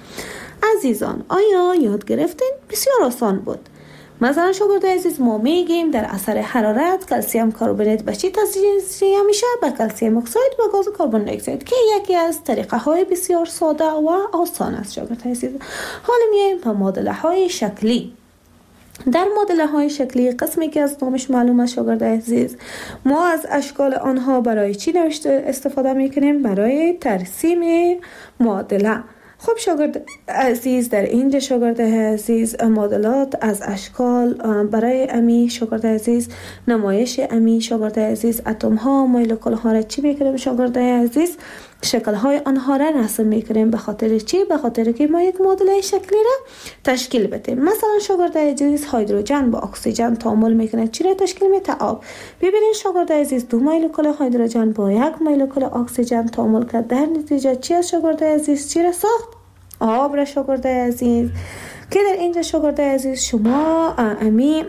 عزیزان آیا یاد گرفتین؟ بسیار آسان بود. مثلا شاگردای عزیز ما میگیم در اثر حرارت کلسیم کربونیت به چی تجزیه میشه؟ به کلسیم اکساید و گاز کربن دی اکساید که یکی از طریقه های بسیار ساده و آسان است شاگردای عزیز. حالا میایم به معادله های شکلی. در معادله های شکلی قسمی که از نامش معلوم است شاگردای عزیز ما از اشکال آنها برای چی نوشته استفاده میکنیم؟ برای ترسیم معادله. خب شاگرد عزیز در اینجا شاگرد عزیز معادلات از اشکال برای امی شاگرد عزیز نمایش امی شاگرد عزیز اتم ها مولکول ها را چی میکنیم شاگرد عزیز؟ شکل های آنها را رسم میکنیم. به خاطر چی؟ به خاطر که ما یک معادله شکلی را تشکیل بدیم. مثلا شاگرد عزیز هیدروژن با اکسیژن تعامل میکنه چی را تشکیل میده؟ آب. ببینید شاگرد عزیز دو مولکول هیدروژن با یک مولکول اکسیژن تعامل کرد در نتیجه چی از شاگرد عزیز چی را ساخت؟ آب را شاگرد عزیز. که در اینجا شاگرد عزیز شما امی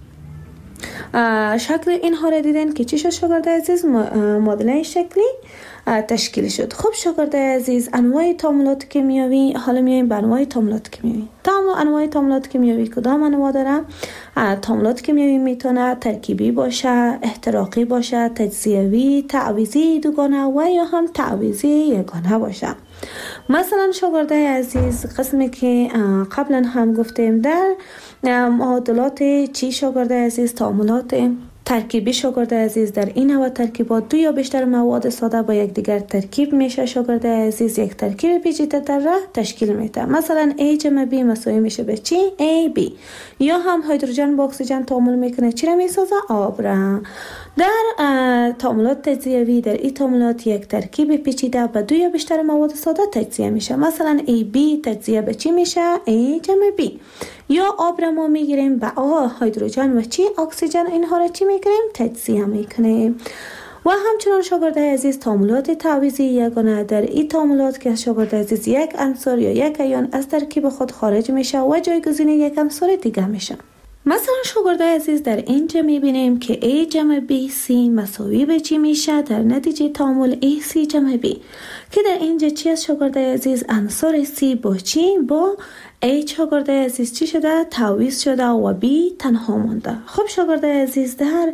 شکل اینها را دیدن که چی شد شاگرد عزیز؟ معادله شکلی تشکیل شد. خب شاگرد عزیز انواع تعاملات کیمیایی. حالا میایم به انواع تعاملات کیمیایی. انواع تعاملات کیمیایی کدام انواع داره؟ تعاملات کیمیایی میتونه ترکیبی باشه، احتراقی باشه، تجزیوی، تعویضی دوگانه و یا هم تعویضی یگانه باشه. مثلا شاگرد عزیز قسمی که قبلا هم گفتیم در معادلات چی شاگرد عزیز؟ تعاملات ترکیبی شاگرد عزیز در این نوع ترکیبات دو یا بیشتر مواد ساده با یک دیگر ترکیب میشه شاگرد عزیز یک ترکیب پیچیده‌تر را تشکیل میده. مثلا A جمع B مساوی میشه به چی؟ AB. یا هم هیدروژن با اکسیژن تعامل میکنه چی را میسازه؟ آب را. در تعاملات تجزیوی در این تعاملات یک ترکیب پیچیده با دو یا بیشتر مواد ساده تجزیه میشه. مثلا AB تجزیه به چی میشه؟ A جمع B. یا آب را ما میگیریم به هیدروژن و اکسیژن اینها را چی میکنیم؟ تجزیه میکنیم. و همچنان شاگرد عزیز تعاملات تعویضی یگانه در این تعاملات که شاگرد عزیز یک عنصر یا یک ایون از ترکیب خود خارج میشه و جایگزین یک عنصر دیگه میشه. مثلا شاگرد عزیز در اینجا میبینیم که A جمع BC مساوی به چی میشه؟ در نتیجه تعامل AC جمع B که در اینجا چی از شاگرد عزیز؟ عنصر C با چی؟ با A شاگرد عزیز چی شده؟ تعویض شده و B تنها مونده. خب شاگرد عزیز در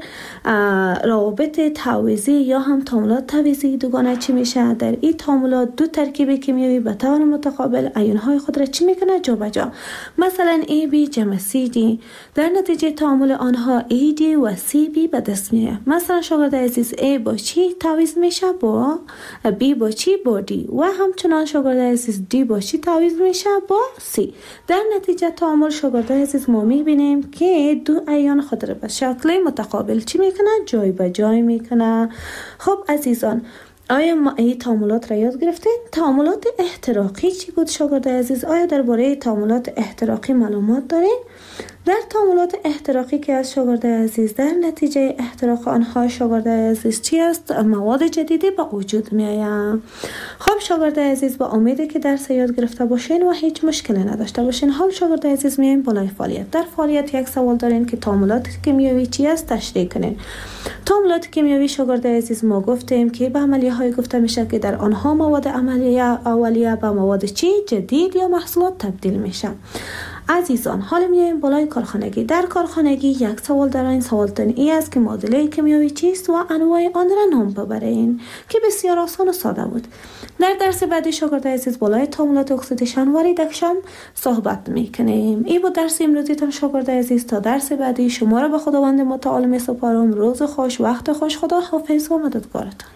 روابط تعویضی یا هم تعاملات تعویضی دوگانه چی میشه؟ در این تعاملات دو ترکیب کیمیایی به طور متقابل ایون‌های خود را چی میکنه؟ جابجا. مثلا AB جمع CD در نتیجه تعامل آنها AD و CB به دست میاد. مثلا شاگرد عزیز A با چی تعویض میشه؟ با B با چی؟ با D. و همچنان شاگرد عزیز D با چی تعویض میشه؟ با C. در نتیجه تعامل شاگرد عزیز ما میبینیم که دو ایون خود را به شکل متقابل چی میکنه؟ جای به جای میکنه. خب عزیزان، آیا ما این تعاملات را یاد گرفتین؟ تعاملات احتراقی چی بود شاگرد عزیز؟ آیا درباره تعاملات احتراقی معلومات دارین؟ در تعاملات احتراقی که از شاگرد عزیز در نتیجه احتراق آنها شاگرد عزیز چی است؟ مواد جدیدی به وجود می آید. خب شاگرد عزیز، با امیده که درس یاد گرفته باشین و هیچ مشکلی نداشته باشین. حال شاگرد عزیز میایم بالای فعالیت. در فعالیت یک سوال دارین که تعاملات کیمیایی چی است؟ تشریح کنین. تعاملات کیمیایی شاگرد عزیز ما گفتیم که به عملیه های گفته میشه که در آنها مواد عملیه اولیه به مواد چی؟ جدید یا محصولات تبدیل میشه. عزیزان، حالا میایم بالای کارخانگی. در کارخانگی یک سوال در این سوالتون ای است که معادله کیمیایی چیست و انواع آن را نام ببرین که بسیار آسان و ساده بود. در درس بعدی شاگرد عزیز بالای تعاملات اکسیدیشن و ریدکشن صحبت میکنیم. این بود درس امروزیتان شاگرد عزیز. تا درس بعدی شما را به خداوند متعال میسپارم. روز خوش، وقت خوش. خدا حافظ و مددگارتان.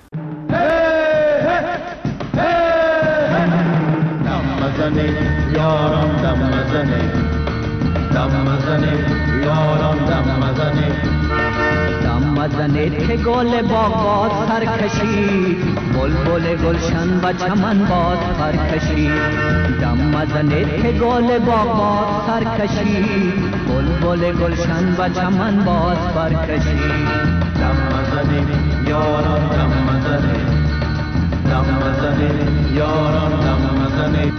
یاران دم مزنه، دم مزنه، یاران دم مزنه، دم مزنه که گل باغات سر کشید، بلبل گلشن و چمن باد پر کشید. دم مزنه که گل باغات سر کشید، بلبل گلشن و چمن باد پر کشید. دم مزنه، یاران دم مزنه، دم مزنه، یاران دم مزنه.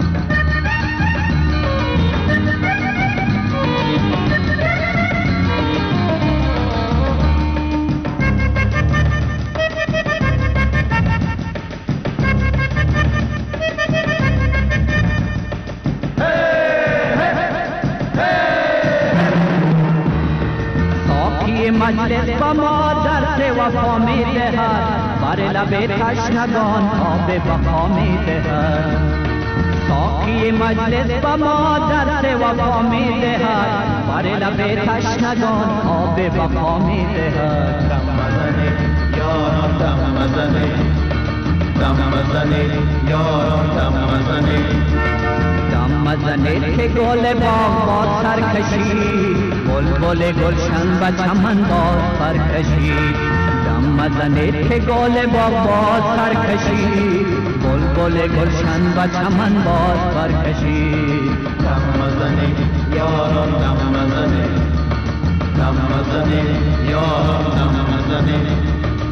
مجلس با ما درس وفا می دهد، بر لب تشنگان آب بقا می دهد. ساقی مجلس با ما درس وفا می دهد، بر لب تشنگان آب بقا می دهد. دم مزنه یاران دم مزنه، دم مزنه یاران دم مزنه، دم مزنه که گل باغ با سر کشید، بلبل گلشن و چمن باز پر کشید. دم مزنه که گل باغ باز سر کشید، بلبل گلشن و چمن باز پر کشید. دم مزنه یاران دم مزنه، دم مزنه یاران دم مزنه.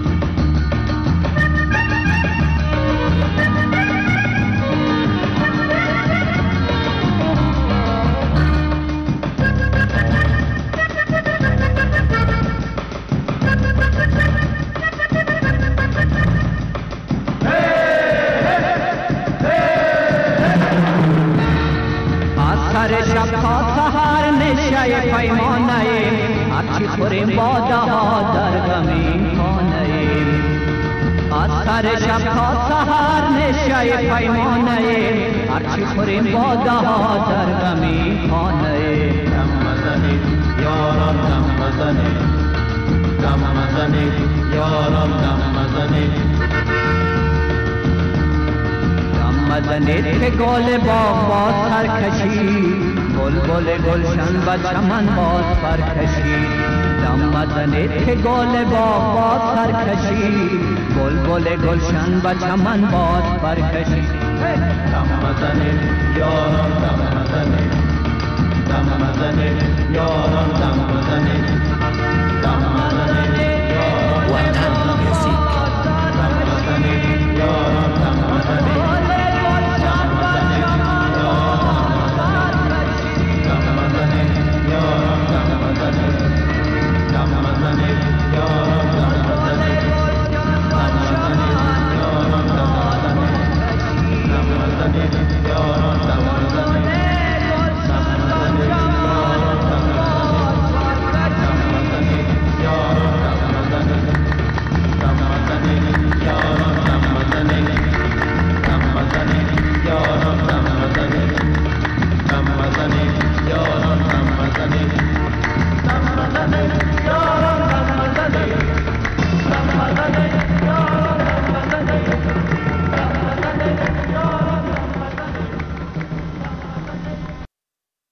هرچی خوریم باده ها در غمین خانه‌ایم، از سر شب تا سحر نشه پیمانه‌ایم، هرچی خوریم باده ها در غمین خانه‌ایم. دم مزنه یاران دم مزنه، دم مزنه یاران دم مزنه، دم مزنه که گل باغ باز سر کشید، بلبل گلشن و چمن باز پر کشید. دم مزنه که گل باغ باز سر کشید، بلبل گلشن و چمن باز پر کشید. دم مزنه یاران دم مزنه، دم مزنه بزنه یاران دم بزنه